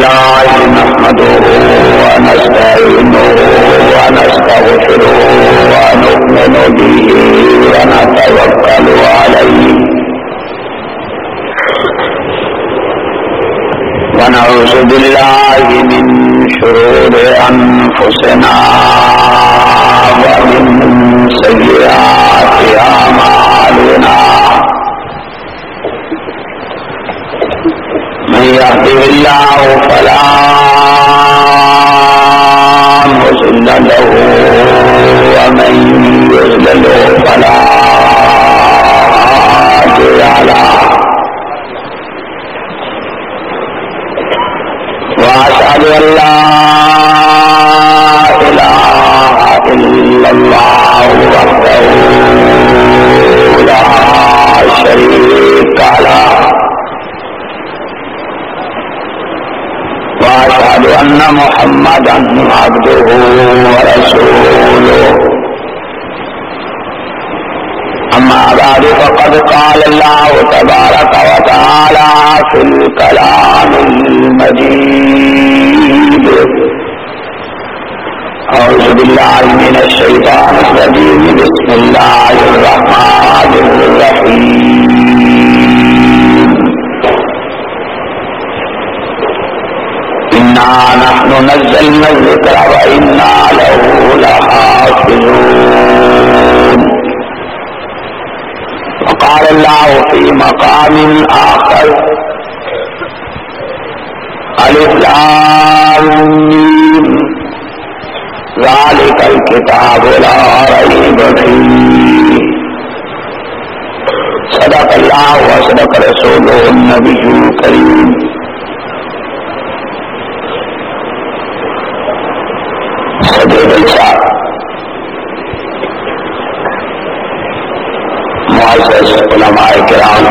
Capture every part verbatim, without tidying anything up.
لله نحمده ونستعينه ونستغفره ونؤمن به ونتوكل عليه ونعوذ بالله من شرور أنفسنا ومن سيئات أعمالنا من يهده الله فلا مضل له ومن يضلل فلا هادي له وأشهد أن لا إله إلا الله وحده لا شريك له وأشهد أن محمدا عبده ورسوله أما بعد فقد قال الله تبارك وتعالى في الكلام المجيد أعوذ بالله من الشيطان الرجيم بسم الله الرحمن الرحيم إنا نحن نزلنا الذكر وإنا له لحافظون وقال الله في مقام آخر ألف لام ميم ذلك الكتاب لا ريب فيه صدق الله وصدق رسوله النبي الكريم صدر الشعب معزز علماء کرام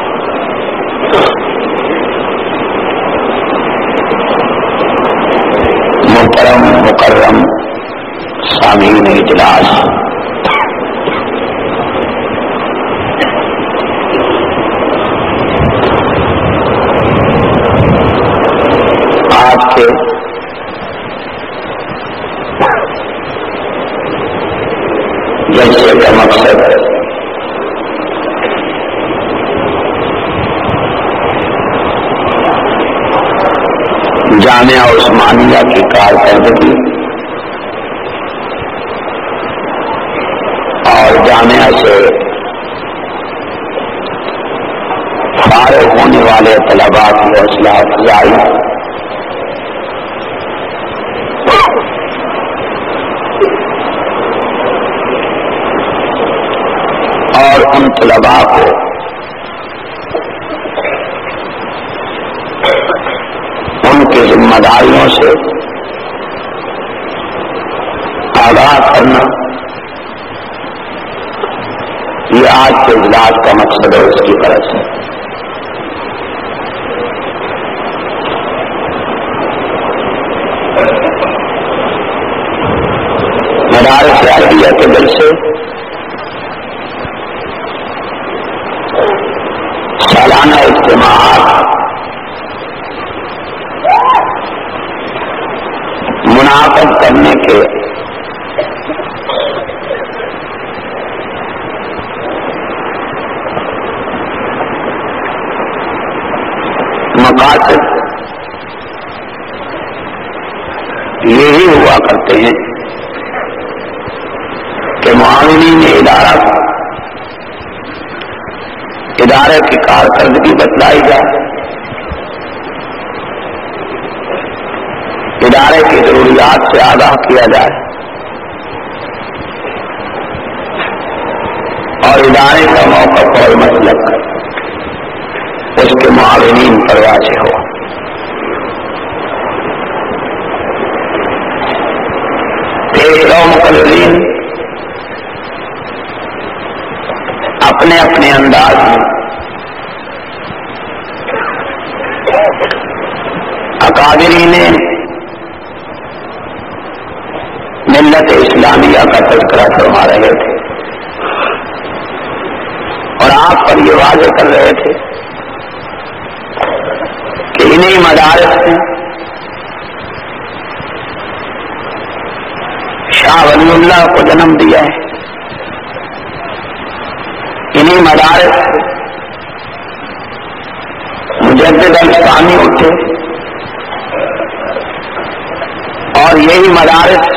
محترم مکرم سامعین اجلاس آج کے جلسے کا مقصد جامعہ عثمانیہ کی کارکردگی اور جامعہ سے فارغ ہونے والے طلباء کی حوصلہ افزائی اور ان طلباء کو ان کی ذمہ داریوں سے آگاہ کرنا، یہ آج کے اجلاس کا مقصد ہے، اس کی غرض ہے۔ مدارس عربیہ کے دل سے سالانہ اجتماعات منعقد کرنے کے مقاصد یہی ہوا کرتے ہیں کہ معاونین ادارہ ادارے کی کارکردگی بتلائی جائے، ادارے کی ضروریات سے آگاہ کیا جائے اور ادارے کا موقف اور مسلک اس کے معاونین پر واضح ہو۔ ایک دو مقررین اپنے اپنے انداز میں اکابرین ملت اسلامیہ کا تذکرہ فرما رہے تھے اور آپ پر یہ واضح کر رہے تھے کہ انہیں مدارس میں ولی اللہ کو جنم دیا ہے. انہیں مدارس مجدد الثانی اٹھے اور یہی مدارس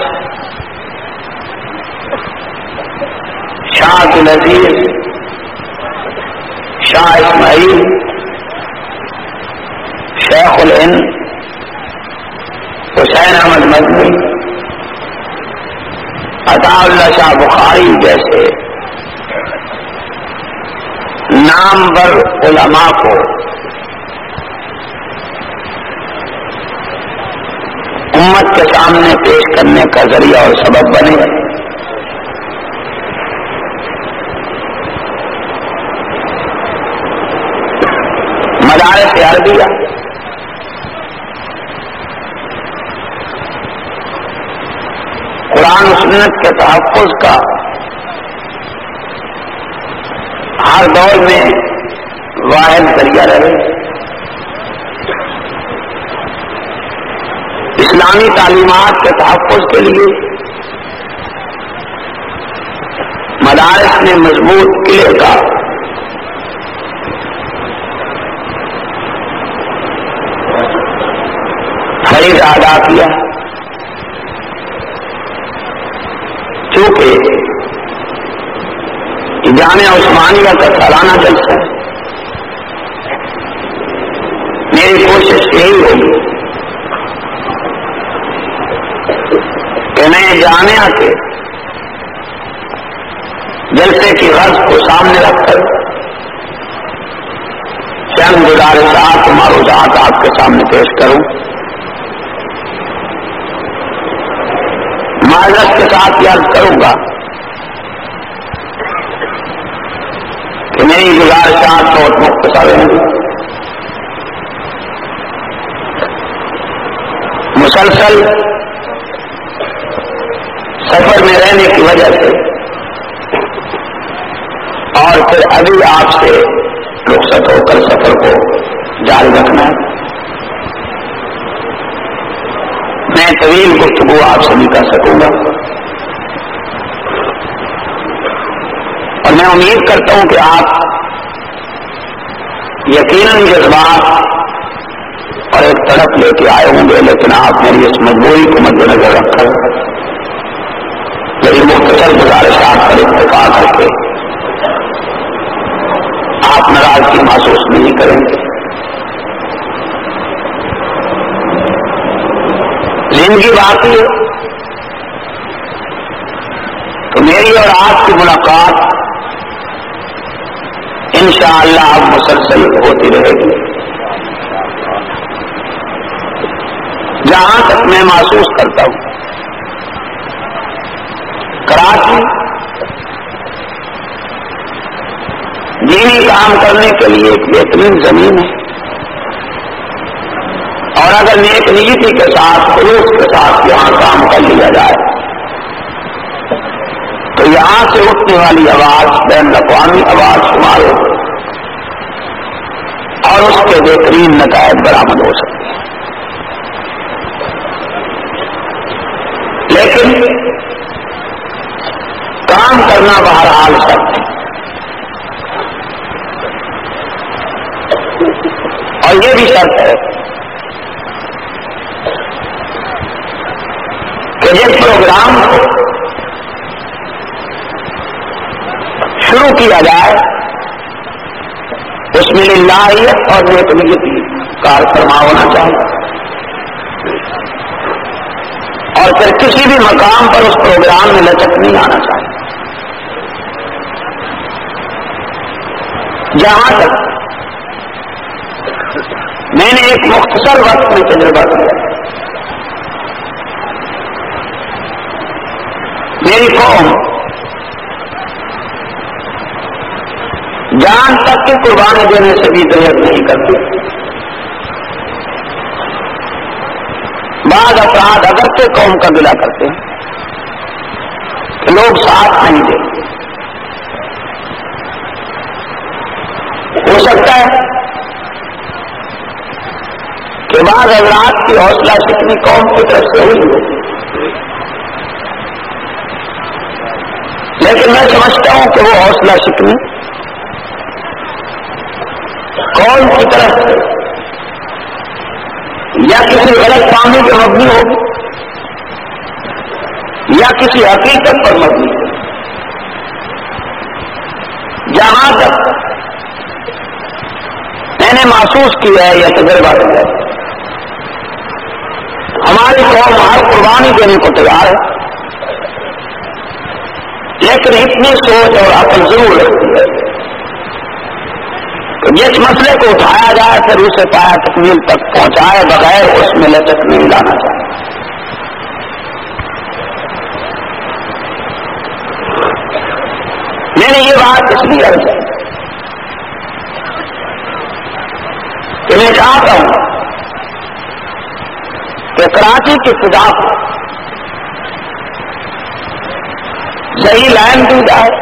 شاہ عبدالعزیز، شاہ اسماعیل، شیخ الہند، حسین احمد مدنی، عطا اللہ شاہ بخاری جیسے نامور علماء کو امت کے سامنے پیش کرنے کا ذریعہ اور سبب بنے. مدارس عربیہ قرآن و سنت کے تحفظ کا ہر دور میں واحد ذریعہ رہے. اسلامی تعلیمات کے تحفظ کے لیے مدارس نے مضبوط قلعے کا فریضہ ادا کیا. چونکہ جامعہ عثمانیہ کا سالانہ جلسہ ہے، میری کوشش یہی ہوگی کہ میں جامعہ کے جلسے کی غرض کو سامنے رکھ کر چند گزارشات و معروضات آپ کے سامنے پیش کروں. معذرت کے ساتھ یہ عرض کروں گا کہ میری گزارشات بہت مختصر ہیں. مسلسل سفر میں رہنے کی وجہ سے اور پھر ابھی آپ سے رخصت ہو کر سفر کو جاری رکھنا ہے. میں طویل گفتگو آپ سے نہیں کر سکوں گا اور میں امید کرتا ہوں کہ آپ یقیناً جذبات اور ایک طرف لے کے آئے ہوں گے، لیکن آپ میری اس مجبوری کو مد نظر رکھ کر میری مختصر گزارشات پر اتفاق کر کے آپ ناراضگی محسوس نہیں کریں گے. زندگی باقی ہے تو میری اور آپ کی ملاقات انشاءاللہ اب مسلسل ہوتی رہے گی. جہاں تک میں محسوس کرتا ہوں کراچی دینی کام کرنے کے لیے ایک بہترین زمین ہے اور اگر نیک نیتی کے ساتھ خلوص کے ساتھ یہاں کام کر لیا جائے تو یہاں سے اٹھنے والی آواز بین الاقوامی آواز شمار ہو اور اس کے بہترین نتائج برآمد ہو سکتے ہیں. لیکن کام کرنا بہرحال شرط ہے اور یہ بھی شرط ہے کہ جس پروگرام کو شروع کیا جائے اس میں للہیت اور نیک نیتی کار فرما ہونا چاہیے اور پھر کسی بھی مقام پر اس پروگرام میں لچک نہیں آنا چاہیے. جہاں تک میں نے ایک مختصر وقت میں تجربہ کیا، میری قوم جان تک کی قربانی دینے سے بھی درد نہیں کرتی. بعض افراد اگرچہ قوم کا گلہ کرتے ہیں کہ لوگ ساتھ نہیں دیں. ہو سکتا ہے کہ بعض حضرات کی حوصلہ شکنی قوم کی طرف سے ہوئی ہو لیکن میں سمجھتا ہوں کہ وہ حوصلہ شکنی کون کی طرف سے یا کسی غلط فہمی پہ مبنی ہوگی یا کسی حقیقت پر مبنی ہے. جہاں تک میں نے محسوس کیا ہے یا تجربہ کیا ہے ہماری قوم ہر قربانی دینے کو تیار ہے لیکن اتنی سوچ اور عقل ضرور رکھتی ہے کہ جس مسئلے کو اٹھایا جائے پھر اسے پایا تکمیل تک پہنچائے بغیر اس میں لچک نہیں لانا چاہیے. میں نے یہ بات اس لیے عرض ہے کہ میں چاہتا ہوں کہ کراچی کی فضا کو صحیح لائن دی جائے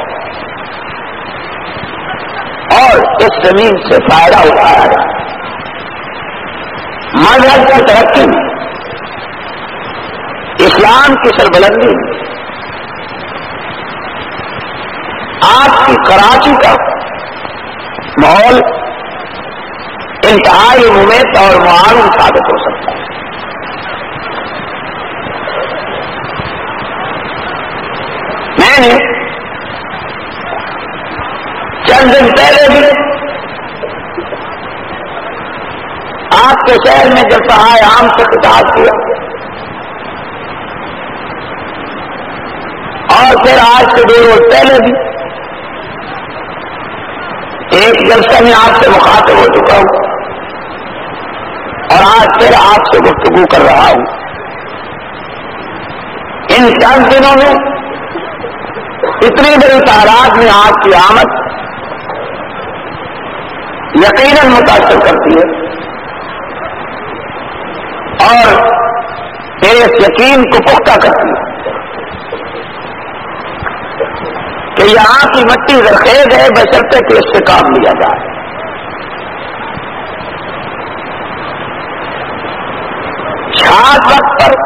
اور اس زمین سے فائدہ اٹھایا جائے. مذہب کی ترقی میں اسلام کی سربلندی میں آج کی کراچی کا ماحول انتہائی ممید اور معاون ثابت ہو سکتا ہے. میں نے چند دن پہلے بھی آپ کے شہر میں جب سہائے عام سے خطاب کیا اور پھر آج سے دو روز پہلے بھی ایک جلسہ میں آپ سے مخاطب ہو چکا ہوں اور آج پھر آپ سے گفتگو کر رہا ہوں. ان چند دنوں میں اتنی بڑی تعداد میں آپ کی آمد یقیناً متاثر کرتی ہے اور میرے اس یقین کو پختہ کرتی ہے کہ یہاں کی مٹی زرخیز ہے بشرطے کہ اس سے کام لیا جائے. چھاٹ وقت پر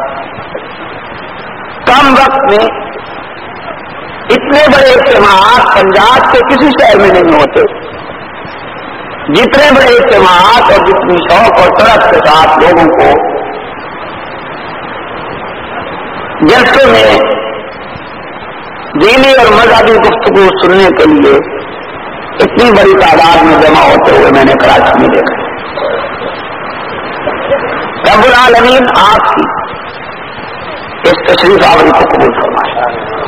کم وقت میں اتنے بڑے اجتماعات پنجاب کے کسی شہر میں نہیں ہوتے جتنے بڑے اجتماعات اور جتنی شوق اور طرف کے ساتھ لوگوں کو جلسے میں دینی اور مذہبی گفتگو سننے کے لیے اتنی بڑی تعداد میں جمع ہوتے ہوئے میں نے کراچی میں دیکھا. رب العالمین آپ کی اس تشریف آوری کو قبول فرمائے.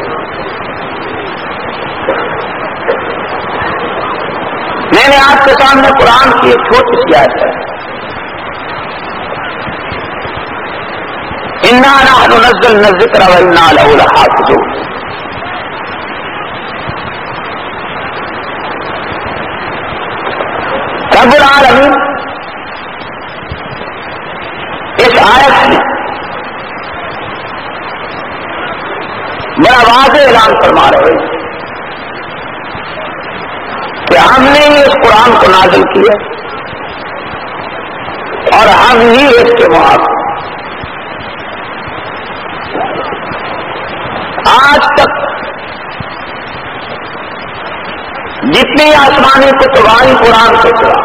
میں نے آپ کے سامنے قرآن کی ایک چھوٹی سی آیت ہے انا نحن نزلنا الذکر وانا لہ لحافظون. رب العالمین اس آیت میں بڑا واضح اعلان فرما رہے ہیں کہ ہم نے ہی اس قرآن کو نازل کیا اور ہم ہی اس کے محافظ. آج تک جتنی آسمانی کتبائی قرآن سے چلا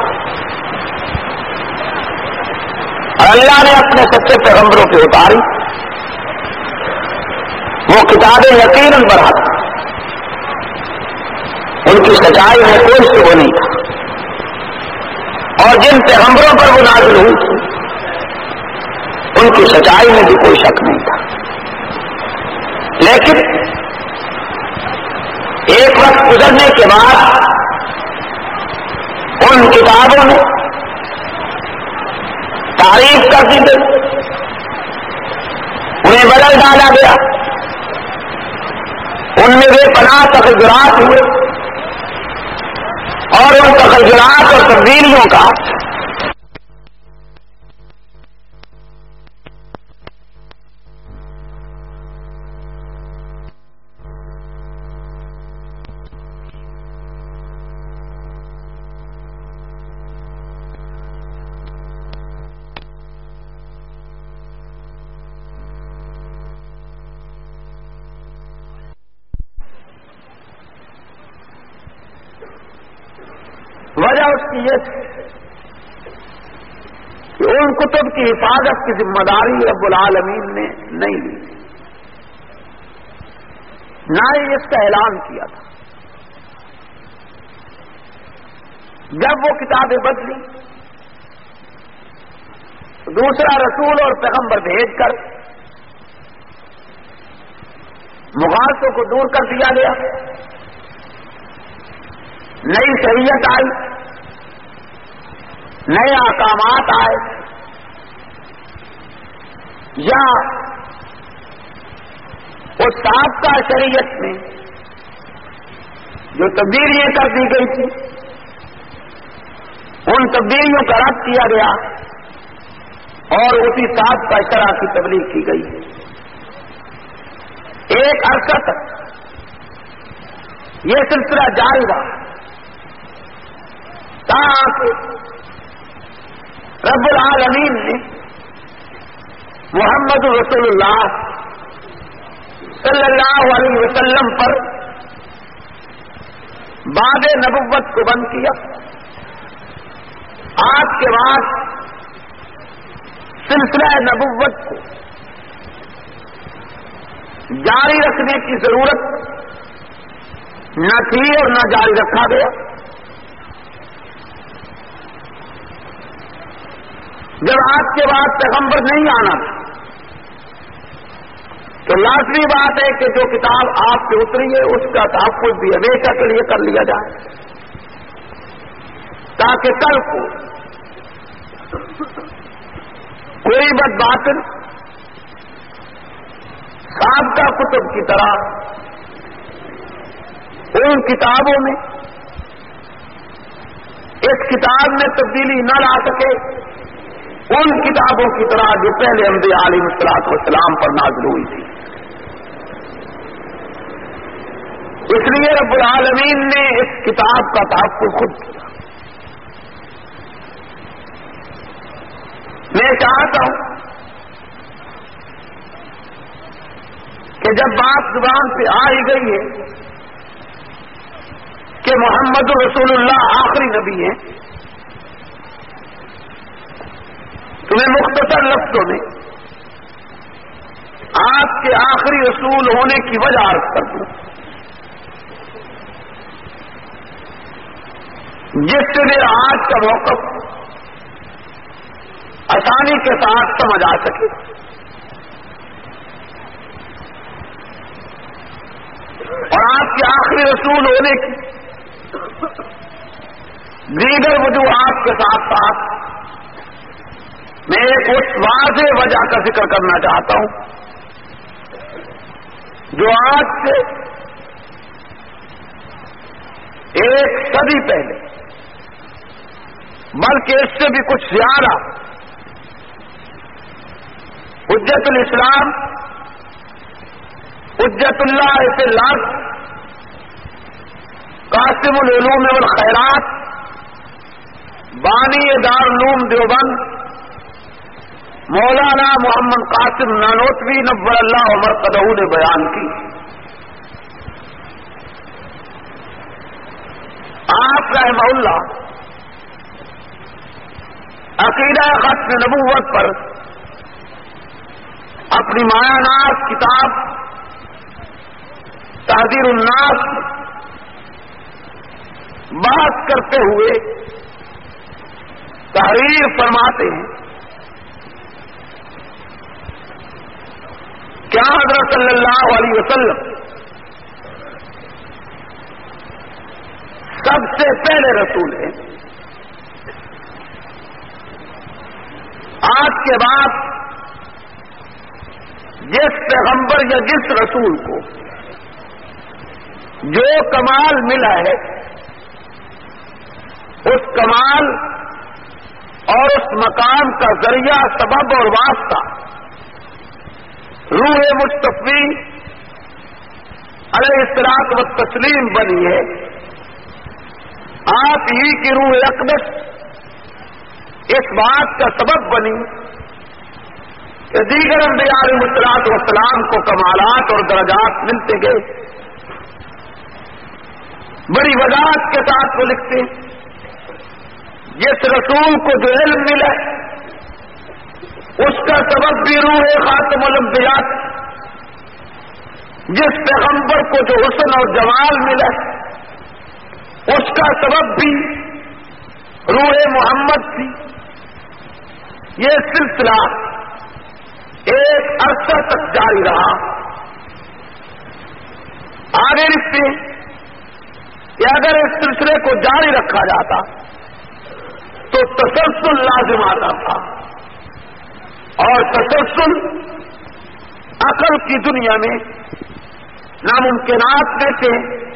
اور اللہ نے اپنے سچے پیغمبروں کی اتاری وہ کتابیں یقیناً بڑھا ان کی سچائی میں کوئی شبہ نہیں تھا اور جن پیغمبروں پر وہ نازل ہوئی تھی ان کی سچائی میں بھی کوئی شک نہیں تھا. لیکن ایک وقت گزرنے کے بعد ان کتابوں نے تعریف کر دی گئی انہیں بدل ڈالا گیا ان میں بے پناہ تغیرات ہوئے اور ان تغیرات اور تبدیلیوں کا وجہ اس کی یہ تھی کہ ان کتب کی حفاظت کی ذمہ داری رب العالمین نے نہیں لی، نہ ہی اس کا اعلان کیا تھا۔ جب وہ کتابیں بدلی، دوسرا رسول اور پیغمبر بھیج کر مغالطوں کو دور کر دیا گیا، نئی شریعت آئی، نئے احکامات آئے، یا اس سابقہ شریعت میں جو تبدیلیاں کر دی گئی تھی ان تبدیلیوں کا رد کیا گیا اور اسی سابقہ شرع کی تبلیغ کی گئی۔ ایک عرصہ تک یہ سلسلہ جاری رہا تاکہ رب العالمین نے محمد رسول اللہ صلی اللہ علیہ وسلم پر بعد نبوت کو بند کیا۔ آج کے بعد سلسلہ نبوت کو جاری رکھنے کی ضرورت نہ تھی اور نہ جاری رکھا گیا۔ جب آج کے بعد پیغمبر نہیں آنا تھا تو لازمی بات ہے کہ جو کتاب آپ سے اتری ہے اس کا تحفظ بھی ہمیشہ کے لیے کر لیا جائے، تاکہ کل کو کوئی بد باطل سابقہ کتب کی طرح ان کتابوں میں اس کتاب میں تبدیلی نہ لا سکے، ان کتابوں کی طرح جو پہلے انبیاء علیہ الصلوۃ والسلام پر نازل ہوئی تھی۔ اس لیے رب العالمین نے اس کتاب کا تحفظ خود کیا۔ میں چاہتا ہوں کہ جب بات زبان پہ آ ہی گئی ہے کہ محمد رسول اللہ آخری نبی ہیں، تو میں مختصر لفظوں میں آپ کے آخری رسول ہونے کی وجہ عرض کر دوں، جس سے میرا آج کا موقف آسانی کے ساتھ سمجھ آ سکے۔ اور آپ کے آخری رسول ہونے کی دیگر وجوہات کے ساتھ ساتھ میں ایک اس واضح وجہ کا ذکر کرنا چاہتا ہوں جو آج سے ایک صدی پہلے بلکہ اس سے بھی کچھ زیادہ حجت الاسلام حجت اللہ فی الارض قاسم العلوم والخیرات بانی دارالعلوم دیوبند مولانا محمد قاسم نانوتوی نور اللہ مرقدہ نے بیان کی۔ آپ رحمہ اللہ عقیدہ ختم نبوت پر اپنی مایانات کتاب تحذیر الناس بحث کرتے ہوئے تحریر فرماتے ہیں کیا حضرت صلی اللہ علیہ وسلم سب سے پہلے رسول ہیں، آج کے بعد جس پیغمبر یا جس رسول کو جو کمال ملا ہے اس کمال اور اس مقام کا ذریعہ سبب اور واسطہ روح مصطفی علیہ الصلوۃ والتسلیم بنی ہے۔ آپ ہی کی روح اقدس اس بات کا سبب بنی کہ دیگر انبیاء علیہ الصلوۃ والسلام کو کمالات اور درجات ملتے گئے۔ بڑی وضاحت کے ساتھ وہ لکھتے جس رسول کو جو علم ملا اس کا سبب بھی روح خاتم الانبیاء، جس پیغمبر کو جو حسن اور جمال ملا اس کا سبب بھی روح محمد تھی۔ یہ سلسلہ ایک عرصہ تک جاری رہا۔ آگے لکھتے ہیں کہ اگر اس سلسلے کو جاری رکھا جاتا تو تسلسل لازم آتا تھا، اور تسلسل عقل کی دنیا میں ناممکنات میں سے،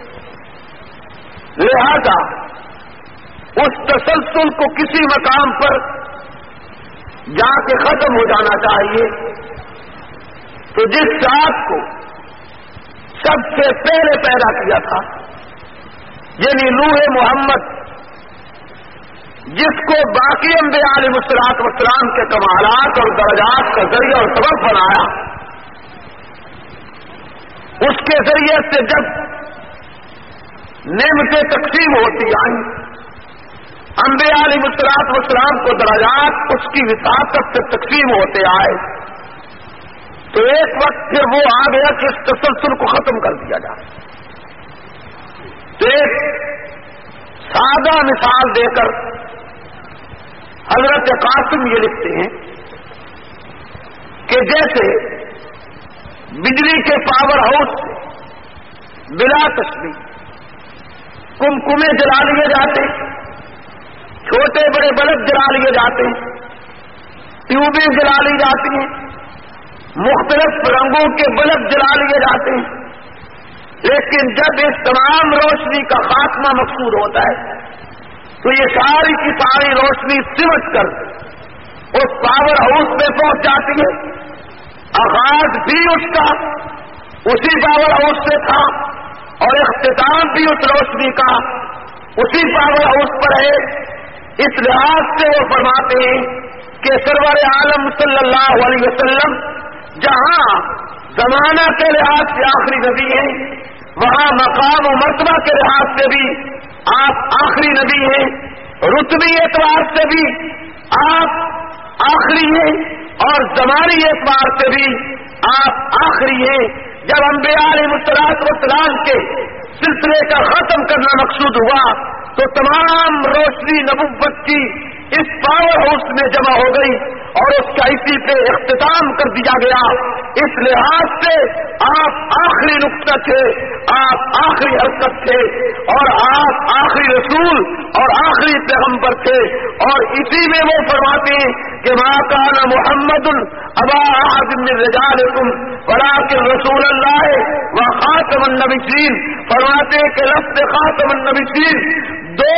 لہذا اس تسلسل کو کسی مقام پر جا کے ختم ہو جانا چاہیے۔ تو جس ذات کو سب سے پہلے پیدا کیا تھا، یعنی روح محمد، جس کو باقی انبیاء علیہ الصلوۃ والسلام کے کمالات اور درجات کا ذریعہ اور سبب بنایا، اس کے ذریعے سے جب نعمتیں تقسیم ہوتی آئیں، انبیاء علیہ الصلوۃ والسلام کو درجات اس کی وساطت سے تقسیم ہوتے آئے، تو ایک وقت پھر وہ آ گیا کہ اس تسلسل کو ختم کر دیا جائے۔ تو ایک سادہ مثال دے کر حضرت قاسم یہ لکھتے ہیں کہ جیسے بجلی کے پاور ہاؤس سے بلا تشبیہ کمکمے جلا لیے جاتے، چھوٹے بڑے بلب جلا لیے جاتے ہیں، ٹیوبیں جلا لی جاتی ہیں، مختلف رنگوں کے بلب جلا لیے جاتے ہیں، لیکن جب اس تمام روشنی کا خاتمہ مقصود ہوتا ہے تو یہ ساری کی ساری روشنی سمٹ کر اس پاور ہاؤس میں پہنچ جاتی ہے۔ آغاز بھی اس کا اسی پاور ہاؤس سے تھا اور اختتام بھی اس روشنی کا اسی پاور ہاؤس پر ہے۔ اس لحاظ سے وہ فرماتے ہیں کہ سرور عالم صلی اللہ علیہ وسلم جہاں زمانہ کے لحاظ سے آخری نبی ہیں، وہاں مقام و مرتبہ کے لحاظ سے بھی آپ آخری نبی ہیں، رتبی اعتبار سے بھی آپ آخری ہیں، اور زمانی اعتبار سے بھی آپ آخری ہیں۔ جب انبیاء علیہ الصلوۃ والسلام کے سلسلے کا ختم کرنا مقصود ہوا تو تمام روشنی نبوت کی اس پاور ہاؤس میں جمع ہو گئی اور اس کا اسی پہ اختتام کر دیا گیا۔ اس لحاظ سے آپ آخری نقطہ تھے، آپ آخری حرکت تھے، اور آپ آخری رسول اور آخری پیغمبر تھے، اور اسی میں وہ فرماتے ہیں کہ ما کان محمد ابا احد من رجالکم ولکن رسول اللہ و خاتم النبیین۔ فرماتے ہیں کہ لفظ خاتم النبیین دو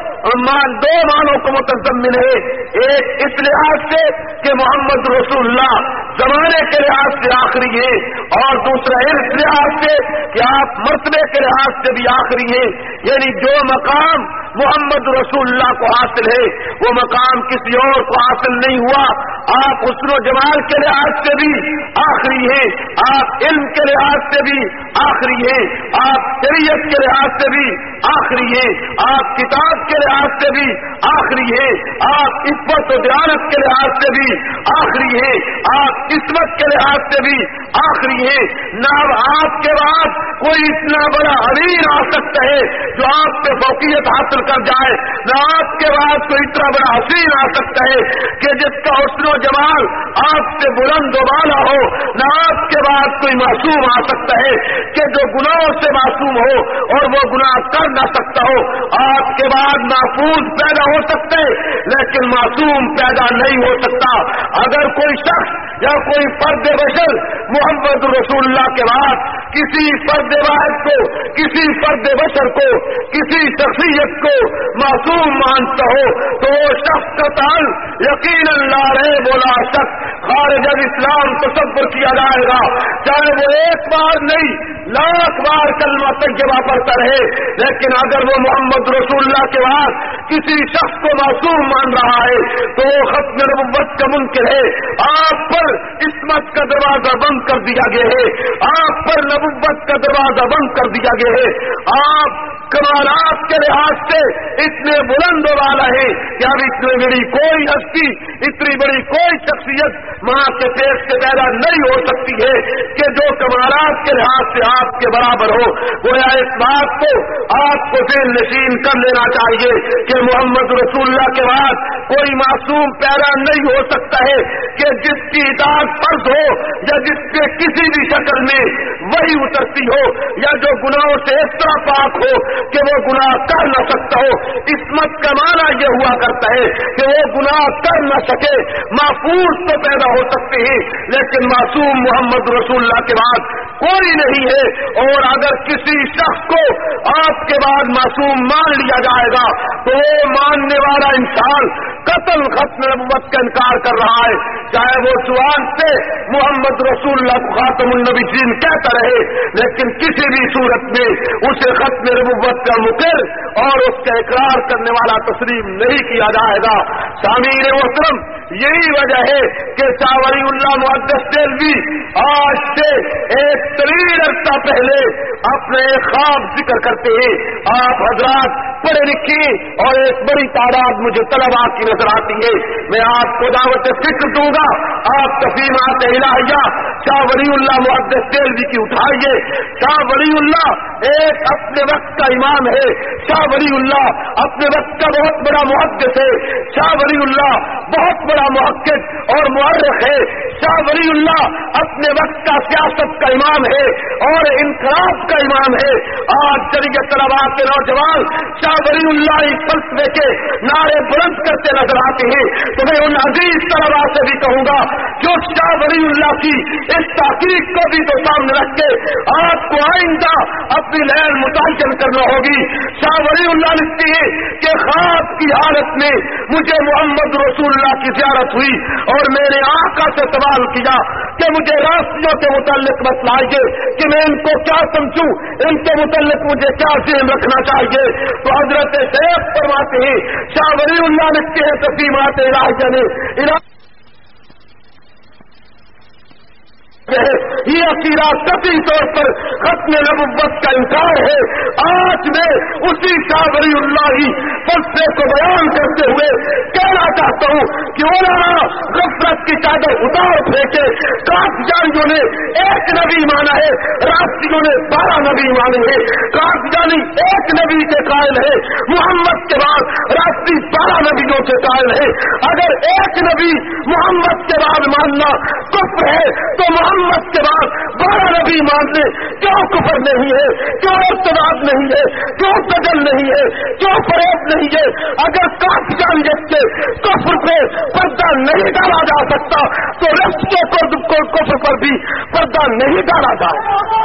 مان دو معنوں کو متضمن ہے، ایک اس لحاظ سے کہ محمد رسول اللہ زمانے کے لحاظ سے آخری ہے، اور دوسرا اس لحاظ سے کہ آپ مرتبے کے لحاظ سے بھی آخری ہیں، یعنی جو مقام محمد رسول اللہ کو حاصل ہے وہ مقام کسی اور کو حاصل نہیں ہوا۔ آپ حسن و جمال کے لحاظ سے بھی آخری ہیں، آپ علم کے لحاظ سے بھی آخری ہیں، آپ شریعت کے لحاظ سے بھی آخری ہیں، آپ کتاب کے لحاظ سے بھی آخری ہیں، آپ عفت و دیانت کے لحاظ سے بھی آخری ہیں، آپ قسمت کے لحاظ سے بھی آخری ہیں۔ نہ آپ کے بعد کوئی اتنا بڑا امیر آ سکتا ہے جو آپ سے فوقیت حاصل کر جائے، نہ آپ کے بعد کوئی اتنا بڑا حسین آ سکتا ہے کہ جس کا حسن و جمال آپ سے بلند و بالا ہو، نہ آپ کے بعد کوئی معصوم آ سکتا ہے کہ جو گناہوں سے معصوم ہو اور وہ گناہ کر نہ سکتا ہو۔ آپ کے بعد محفوظ پیدا ہو سکتے لیکن معصوم پیدا نہیں ہو سکتا۔ اگر کوئی شخص یا کوئی فرد بشر محمد رسول اللہ کے بعد کسی فرد واحد کو، کسی فرد بشر کو، کسی شخصیت کو معصوم مانتا ہو تو وہ شخص کا تعلق یقیناً لا رہے بولا شخص خارج اسلام تصور کیا جائے گا، چاہے وہ ایک بار نہیں لاکھ بار کلمہ طیبہ پڑھتا رہے، لیکن اگر وہ محمد رسول اللہ کے بعد کسی شخص کو معصوم مان رہا ہے تو وہ ختم نبوت کا منکر ہے. آپ پر عصمت کا دروازہ بند کر دیا گیا ہے، آپ پر نبوت کا دروازہ بند کر دیا گیا ہے. آپ کمالات کے لحاظ سے اتنے بلند والا ہے کہ اب اتنی بڑی کوئی ہستی، اتنی بڑی کوئی شخصیت ماں کے پیٹ سے پیدا نہیں ہو سکتی ہے کہ جو کمالات کے لحاظ سے آپ کے برابر ہو. گویا اس بات کو آپ کو ذہن نشین کر لینا چاہیے کہ محمد رسول اللہ کے بعد کوئی معصوم پیدا نہیں ہو سکتا ہے کہ جس کی اطاعت فرض ہو یا جس کے کسی بھی شکل میں وہی اترتی ہو، یا جو گناہوں سے اس طرح پاک ہو کہ وہ گناہ کر نہ سکتا ہو. عصمت کا معنی یہ ہوا کرتا ہے کہ وہ گناہ کر نہ سکے. محفوظ تو پیدا ہو سکتے ہیں لیکن معصوم محمد رسول اللہ کے بعد کوئی نہیں ہے. اور اگر کسی شخص کو آپ کے بعد معصوم مان لیا جائے گا تو وہ ماننے والا انسان قتل ختم نبوت کا انکار کر رہا ہے، چاہے وہ زبان سے محمد رسول اللہ کو خاتم النبیین کہتا رہے، لیکن کسی بھی صورت میں اسے ختم نبوت کا مقر اور اس کا اقرار کرنے والا تسلیم نہیں کیا جائے گا. سامعین محترم، یہی وجہ ہے کہ شاہ ولی اللہ محدث دہلوی آج سے ایک طویل عرصہ پہلے اپنے خواب ذکر کرتے ہیں. آپ حضرات پڑھے لکھے اور ایک بڑی تعداد مجھے طلبا کی نظر آتی ہے. میں آپ کو دعوت فکر دوں گا، آپ تفہیمات الہیہ شاہ ولی اللہ محدث دہلوی کی اٹھائیے. شاہ ولی اللہ ایک اپنے وقت کا امام ہے، شاہ ولی اللہ اپنے وقت کا بہت بڑا محدث ہے، شاہ ولی اللہ بہت بڑا محقق اور مورخ ہے، شاہ ولی اللہ اپنے وقت کا سیاست کا امام ہے اور انقلاب کا امام ہے. آج شریعت طلباء کے نوجوان شاہ ولی اللہ اس فلسفے کے نعرے بلند کرتے نظر آتے ہیں، تو میں ان عزیز طلباء سے بھی کہوں گا جو شاہ ولی اللہ کی اس تحقیق کو بھی تو سامنے رکھ کے آپ کو آئندہ اپنی لہر متعین کرنا ہوگی. شاہ ولی اللہ لکھتے ہیں کہ خواب کی حالت میں مجھے محمد رسول اللہ کی زیارت ہوئی اور میں نے آقا سے سوال کیا کہ مجھے راستوں کے متعلق بتلائیے کہ میں ان کو کیا سمجھوں، ان کے متعلق مجھے کیا ذہن رکھنا چاہیے. تو حضرت شیخ فرماتے ہیں، شاہ ولی اللہ لکھتے ہیں تفہیمات الہیہ نے یہ عقیدہ قطعی طور پر ختم نبوت کا انکار ہے. آج میں اسی شاہ ولی اللہ ہی فلسفے کو بیان کرتے ہوئے کہنا چاہتا ہوں کہ علماء غفلت کی چادر اتار پھینکے. قادیانیوں نے ایک نبی مانا ہے، رافضیوں نے بارہ نبی مانے ہیں. قادیانی ایک نبی کے قائل ہے، محمد کے بعد رافضی بارہ نبیوں کے قائل ہے. اگر ایک نبی محمد کے بعد ماننا کفر ہے تو محمد کے بعد بارہ نبی ماننے کیوں کفر نہیں ہے، کیوں ارتداد نہیں ہے، کیوں تجل نہیں ہے، کیوں فریب نہیں ہے؟ اگر قادیانیت کے کفر پہ پردہ نہیں ڈالا جا سکتا تو رفض کے کفر پر بھی پردہ نہیں ڈالا جائے.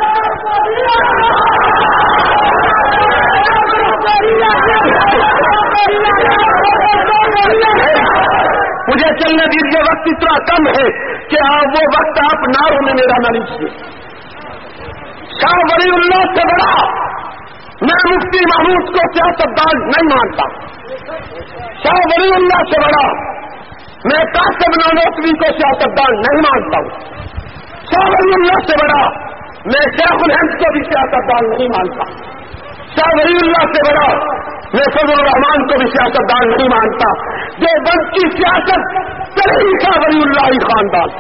مجھے چلنے دیجیے، وقت اتنا کم ہے کہ آپ وہ وقت آپ ناروں میں میرا نہ لیجیے. شاہ ولی اللہ سے بڑا میں مفتی محمود کو سیاستدان نہیں مانتا. شاہ ولی اللہ سے بڑا میں قاسم نانوتوی کو سیاستدان نہیں مانتا ہوں. شاہ ولی اللہ سے بڑا میں شیخ الہند کو بھی سیاستدان نہیں مانتا. شاہ ولی اللہ سے بڑا میں فضل الرحمان کو بھی سیاستدان نہیں مانتا. جو بند کی سیاست کرے شاہ ولی اللہ ہی خاندان،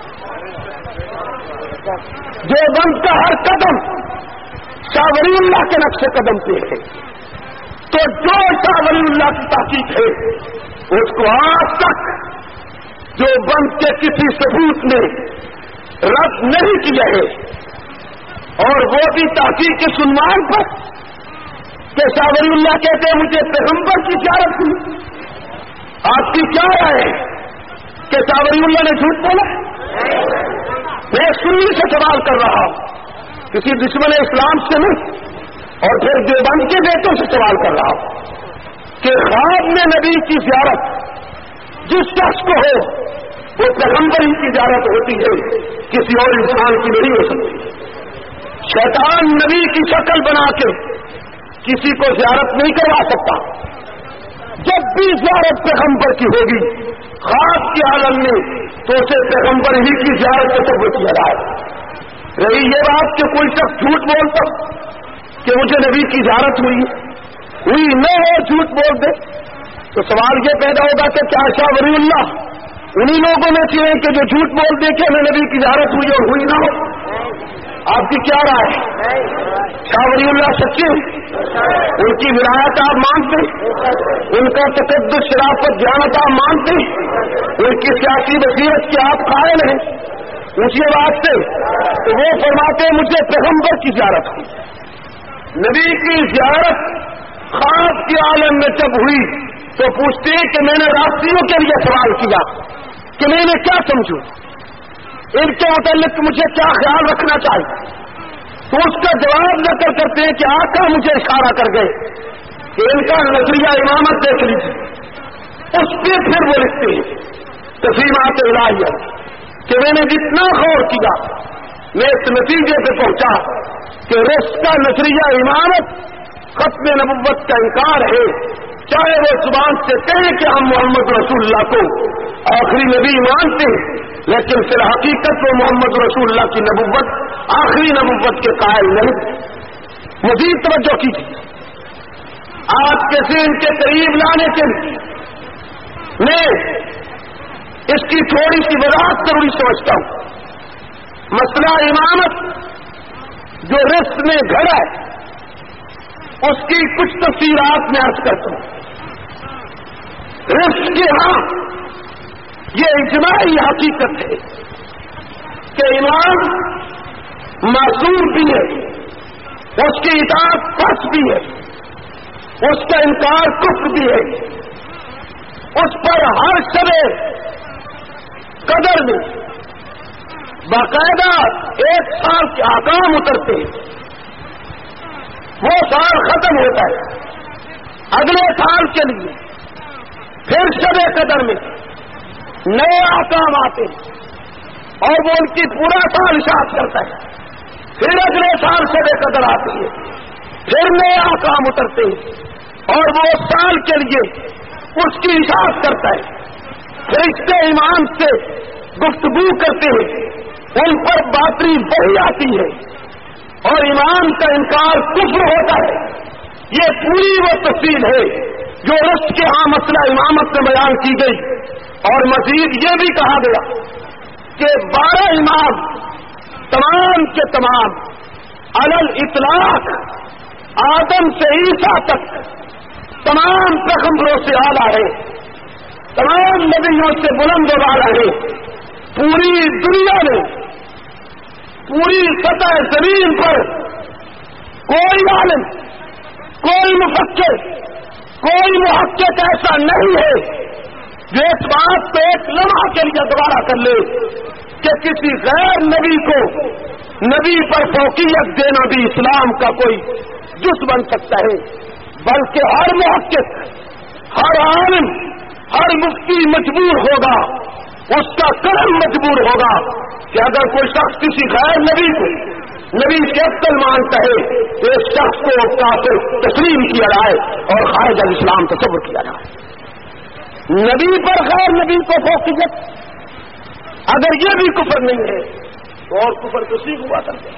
جو بند کا ہر قدم شاہ ولی اللہ کے نقش قدم پہ ہے. تو جو شاہ ولی اللہ کی تحقیق ہے اس کو آج تک جو بند کے کسی ثبوت نے رد نہیں کیا ہے، اور وہ بھی تحقیق کے سنمان پر کہ شاہ ولی اللہ کہتے ہیں مجھے پیغمبر کی زیارت ہوئی. آپ کی کیا رائے ہے کہ شاہ ولی اللہ نے جھوٹ بولا؟ میں سنی سے سوال کر رہا ہوں، کسی دشمن اسلام سے نہیں، اور پھر دیوبند کے بیٹوں سے سوال کر رہا ہوں کہ خواب میں نبی کی زیارت جس شخص کو ہو وہ پیغمبر ہی کی زیارت ہوتی ہے، کسی اور انسان کی نہیں ہو سکتی. شیطان نبی کی شکل بنا کے کسی کو زیارت نہیں کروا سکتا. جب بھی زیارت پیغمبر کی ہوگی خواب کے عالم میں تو اسے پیغمبر ہی کی زیارت تصور کیا جائے. رہی یہ بات کہ کوئی شخص جھوٹ بولتا کہ مجھے نبی کی زیارت ہوئی ہوئی نہ ہو جھوٹ بول دے تو سوال یہ پیدا ہوگا کہ کیا شاہ ولی اللہ انہی لوگوں میں سے ہیں کہ جو جھوٹ بول دے کہ ہمیں نبی کی زیارت ہوئی اور ہوئی نہ ہو؟ آپ کی کیا رائے ہے؟ شاہ ولی اللہ سچے ان کی ولایت آپ مانتے؟ ان کا تقدس شرافت جانت آپ مانتے؟ ان کی سیاسی بصیرت کی آپ قائل ہیں؟ اسی بات سے تو وہ فرماتے مجھے پیغمبر کی زیارت ہوئی. نبی کی زیارت خواب کے عالم میں جب ہوئی تو پوچھتے کہ میں نے راستیوں کے لیے سوال کیا کہ میں نے کیا سمجھوں، ان کے متعلق مجھے کیا خیال رکھنا چاہیے، تو اس کا جواب نہ کر کرتے ہیں کہ آقا مجھے اشارہ کر گئے کہ ان کا نظریہ امامت دیکھ لیجیے. اس پہ پھر وہ لکھتے ہیں تسلیمات الہیہ کہ میں نے جتنا غور کیا میں اس نتیجے پہ پہنچا کہ رس کا نظریہ امامت ختم نبوت کا انکار ہے. چاہے وہ زبان سے کہیں کہ ہم محمد رسول اللہ کو آخری نبی مانتے ہیں لیکن فی الحقیقت وہ محمد رسول اللہ کی نبوت آخری نبوت کے قائل نہیں. مزید توجہ کیجیے آپ کے ذہن کے قریب لانے کے لیے میں اس کی تھوڑی سی وضاحت ضروری سمجھتا ہوں. مسئلہ امامت جو رس میں گھڑا ہے اس کی کچھ تفصیلات میں عرض کرتا ہوں. رس کے ہاں یہ اجماعی حقیقت ہے کہ امام معصوم بھی ہے، اس کی اطاعت فرض بھی ہے، اس کا انکار کفر بھی ہے، اس پر ہر شب قدر میں باقاعدہ ایک سال کے احکام اترتے ہیں. وہ سال ختم ہوتا ہے، اگلے سال کے لیے پھر شب قدر میں نئے احکام آتے ہیں اور وہ ان کی پورا سال اشاعت کرتا ہے. پھر اگلے سال شب قدر آتی ہے، پھر نئے احکام اترتے ہیں اور وہ سال کے لیے اس کی اشاعت کرتا ہے. فرشتے ایمان سے گفتگو کرتے ہیں، ان پر باطری وحی آتی ہے اور ایمان کا انکار کفر ہوتا ہے. یہ پوری وہ تفصیل ہے جو رس کے ہاں مسئلہ امامت میں بیان کی گئی. اور مزید یہ بھی کہا گیا کہ بارہ امام تمام کے تمام علل اطلاق آدم سے عیسیٰ تک تمام پیغمبروں سے اعلیٰ ہے، تمام نبیوں سے بلند و بالا ہے. پوری دنیا میں پوری سطح زمین پر کوئی عالم، کوئی مفکر، کوئی محقق ایسا نہیں ہے جو اس بات کو ایک لمحہ کے لیے دوبارہ کر لے کہ کسی غیر نبی کو نبی پر فوقیت دینا بھی اسلام کا کوئی جز بن سکتا ہے. بلکہ ہر محقق، ہر عالم، ہر مفتی مجبور ہوگا، اس کا قلم مجبور ہوگا کہ اگر کوئی شخص کسی غیر نبی کو نبی سے افضل مانتا ہے تو اس شخص کو کافر تسلیم کیا جائے اور خارج الاسلام تصور کیا جائے. نبی پر غیر نبی کو فوقیت اگر یہ بھی کفر نہیں ہے تو اور کفر کسی ہوا کرتے.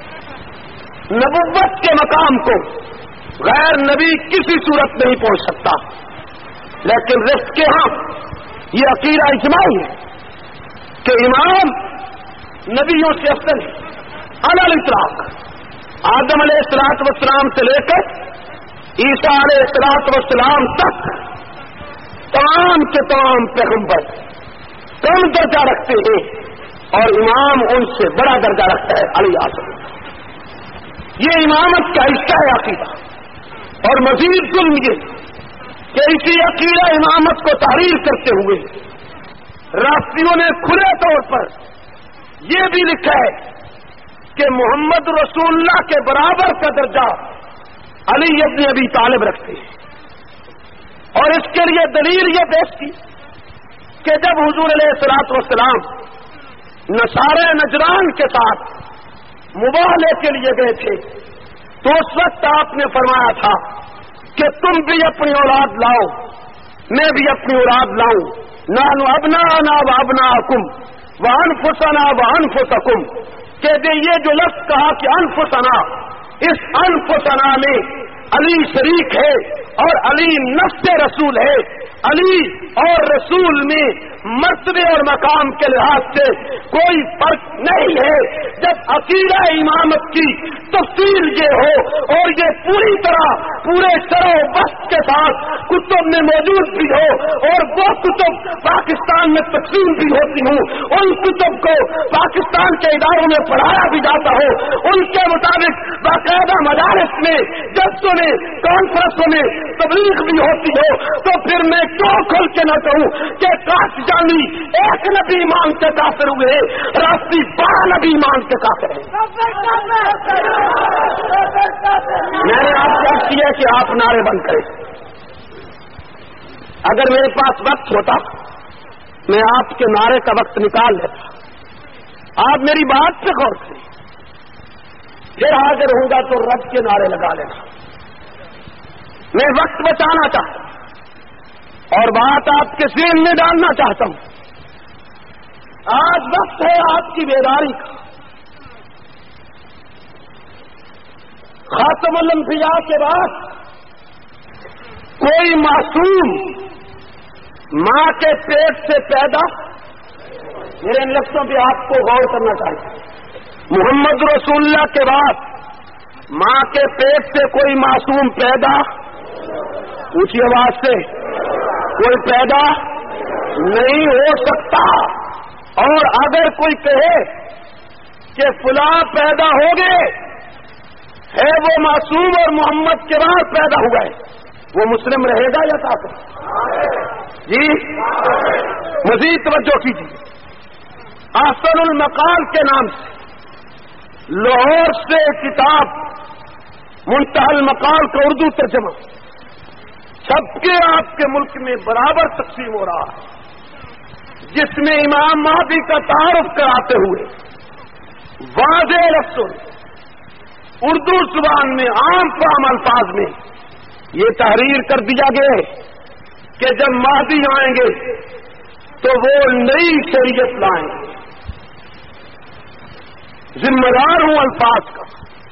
نبوت کے مقام کو غیر نبی کسی صورت نہیں پہنچ سکتا. لیکن رزق کے ہاں یہ عقیدہ اجماعی ہے کہ امام نبیوں سے افضل ہے. علی الاطلاق آدم علیہ الصلوۃ والسلام سے لے کر عیسیٰ علیہ الصلوۃ والسلام تک تمام کے تمام پیغمبر کم درجہ رکھتے ہیں اور امام ان سے بڑا درجہ رکھتا ہے علی اعظم. یہ امامت کا حصہ ہے عقیدہ. اور مزید ظلم یہ کہ اسی عقیدہ امامت کو تحریر کرتے ہوئے رافضیوں نے کھلے طور پر یہ بھی لکھا ہے کہ محمد رسول اللہ کے برابر کا درجہ علی ابن ابی طالب رکھتے ہیں. اور اس کے لیے دلیل یہ پیش کی کہ جب حضور علیہ الصلوۃ والسلام نصارہ نجران کے ساتھ مباہلے کے لیے گئے تھے تو اس وقت آپ نے فرمایا تھا کہ تم بھی اپنی اولاد لاؤ، میں بھی اپنی اولاد لاؤں، نحن ابناؤنا و ابناؤکم وانفسنا و انفسکم، کہ یہ جو لفظ کہا کہ انفسنا، اس انفسنا میں علی شریک ہے اور علی نفس رسول ہے۔ علی اور رسول میں مرتبے اور مقام کے لحاظ سے کوئی فرق نہیں ہے۔ جب عقیدہ امامت کی تفصیل یہ ہو اور یہ پوری طرح پورے سر و بست کے ساتھ کتب میں موجود بھی ہو اور وہ کتب پاکستان میں تقسیم بھی ہوتی ہوں، ان کتب کو پاکستان کے اداروں میں پڑھایا بھی جاتا ہو، ان کے مطابق باقاعدہ مدارس میں جلسوں میں کانفرنسوں میں تبلیغ بھی ہوتی ہو، تو پھر میں کیوں کھل کے نہ کہوں کہ کاش جانی ایک نبی مان کے کافر ہوئے، راستی بارہ نبی مان کے کافر ہیں۔ میں نے آپ سے کیا کہ آپ نعرے بند کریں، اگر میرے پاس وقت ہوتا میں آپ کے نعرے کا وقت نکال لیتا، آپ میری بات پہ غور کریں، پھر حاضر ہوں گا تو رب کے نعرے لگا لینا۔ میں وقت بچانا چاہتا ہوں اور بات آپ کے ذہن میں ڈالنا چاہتا ہوں۔ آج وقت ہے آپ کی بیداری کا۔ خاتم الانبیاء کے بعد کوئی معصوم ماں کے پیٹ سے پیدا، میرے ان لفظوں پہ آپ کو غور کرنا چاہیے، محمد رسول اللہ کے بعد ماں کے پیٹ سے کوئی معصوم پیدا، اونچی آواز سے، کوئی پیدا نہیں ہو سکتا۔ اور اگر کوئی کہے کہ فلاں پیدا ہو گئے ہے وہ معصوم اور محمد کے بعد پیدا ہوا ہے، وہ مسلم رہے گا یا کافر؟ جی مزید توجہ کیجیے۔ احسن المقال کے نام سے لاہور سے کتاب منتہی المقال کا اردو ترجمہ سب کے آپ کے ملک میں برابر تقسیم ہو رہا ہے، جس میں امام مہدی کا تعارف کراتے ہوئے واضح لفظوں اردو زبان میں عام فہم الفاظ میں یہ تحریر کر دیا گیا کہ جب مہدی آئیں گے تو وہ نئی شریعت لائیں گے۔ ذمہ دار ہوں الفاظ کا،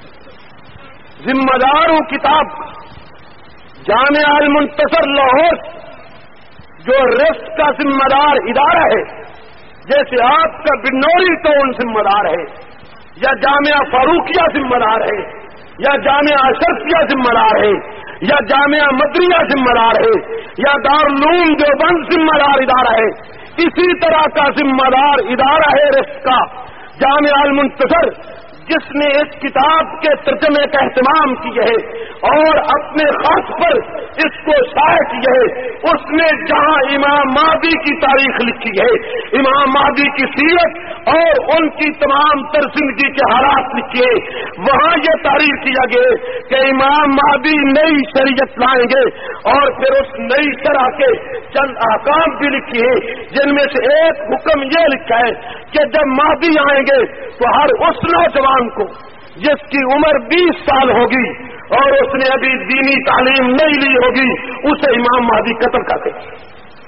ذمہ دار ہوں کتاب کا۔ جامعہ المنتصر لاہور جو رفت کا ذمہ دار ادارہ ہے، جیسے آپ کا بنوری ٹون ذمہ دار ہے، یا جامعہ فاروقیہ ذمہ دار ہے، یا جامعہ اشرفیہ ذمہ دار ہے، یا جامعہ مدنیہ ذمہ دار ہے، یا دارالعلوم دیوبند ذمہ دار ادارہ ہے، اسی طرح کا ذمہ دار ادارہ ہے رفت کا جامعہ المنتصر، جس نے اس کتاب کے ترجمے کا اہتمام کیا ہے اور اپنے خاص پر اس کو شائع کیا ہے۔ اس نے جہاں امام مہدی کی تاریخ لکھی ہے، امام مہدی کی سیرت اور ان کی تمام تر زندگی کے حالات لکھے، وہاں یہ تحریر کیا گیا کہ امام مہدی نئی شریعت لائیں گے، اور پھر اس نئی طرح کے چند احکام بھی لکھے ہیں، جن میں سے ایک حکم یہ لکھا ہے کہ جب مہدی آئیں گے تو ہر اس نوجوان کو جس کی عمر بیس سال ہوگی اور اس نے ابھی دینی تعلیم نہیں لی ہوگی، اسے امام مہدی قتل کر دے گا۔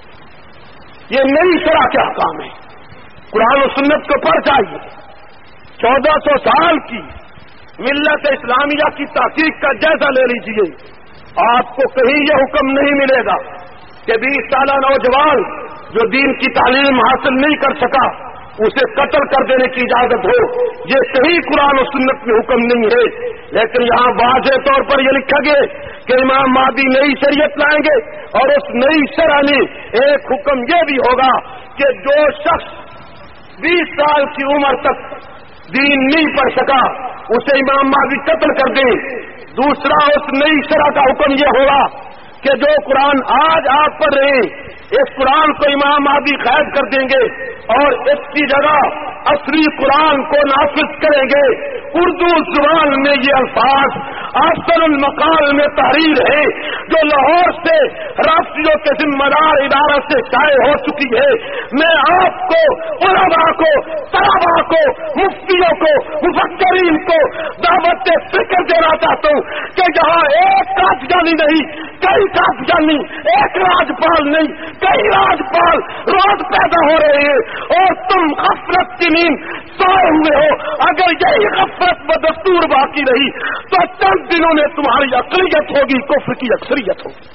یہ نئی طرح کے احکام ہے، قرآن و سنت کو پڑھ چاہیے۔ چودہ سو سال کی ملت اسلامیہ کی تحقیق کا جائزہ لے لیجیے، آپ کو کہیں یہ حکم نہیں ملے گا کہ بیس سالہ نوجوان جو دین کی تعلیم حاصل نہیں کر سکا اسے قتل کر دینے کی اجازت ہو۔ یہ صحیح قرآن و سنت میں حکم نہیں ہے، لیکن یہاں واضح طور پر یہ لکھا گیا کہ امام مہدی نئی شریعت لائیں گے، اور اس نئی شرع میں ایک حکم یہ بھی ہوگا کہ جو شخص بیس سال کی عمر تک دین نہیں پڑھ سکا اسے امام مہدی قتل کر دیں۔ دوسرا اس نئی شرع کا حکم یہ ہوگا کہ جو قرآن آج آپ پڑھ رہے ہیں اس قرآن کو امام مہدی قید کر دیں گے اور اس کی جگہ اصلی قرآن کو نافذ کریں گے۔ اردو زبان میں یہ الفاظ احسن المقال میں تحریر ہے جو لاہور سے رافضیوں کے ذمہ دار ادارہ سے شائع ہو چکی ہے. میں آپ کو، علماء کو، طلباء کو، مفتیوں کو، مفکرین کو دعوت فکر دینا چاہتا ہوں کہ جہاں ایک راجدھانی نہیں، کئی راجدھانی، ایک راجپال نہیں، کئی راجپال روز پیدا ہو رہے ہیں اور تم غفلت کی نیند سوئے ہوئے ہو. اگر یہی غفلت بدستور باقی رہی تو چند دنوں میں تمہاری اقلیت ہوگی، کفر کی اکثریت ہوگی.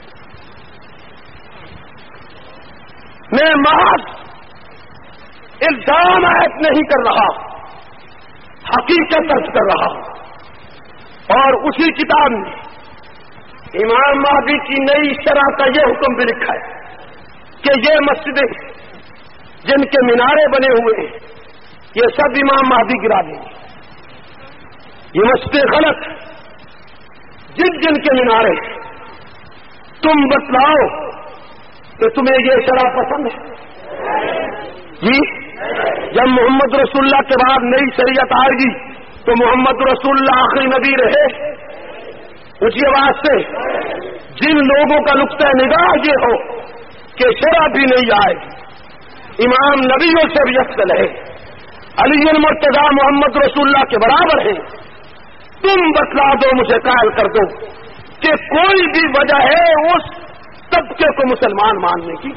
میں محض الزام عائد نہیں کر رہا، حقیقت درج کر رہا. اور اسی کتاب میں امام مہدی کی نئی شرح کا یہ حکم بھی لکھا ہے کہ یہ مسجدیں جن کے مینارے بنے ہوئے ہیں یہ سب امام مہدی گرا دیں گے. یہ مسجدیں غلط، جن جن کے مینارے تم بتلاؤ کہ تمہیں یہ شرح پسند ہے. جی جب محمد رسول اللہ کے بعد نئی شریعت آئے گی تو محمد رسول اللہ آخری نبی رہے. اسی آواز سے جن لوگوں کا نقطہ نگاہ یہ ہو کہ شرع بھی نہیں آئے گی، امام نبیوں سے بھی افضل ہے، علی المرتضی محمد رسول اللہ کے برابر ہیں، تم بتلا دو، مجھے قائل کر دو کہ کوئی بھی وجہ ہے اس طبقے کو مسلمان ماننے کی.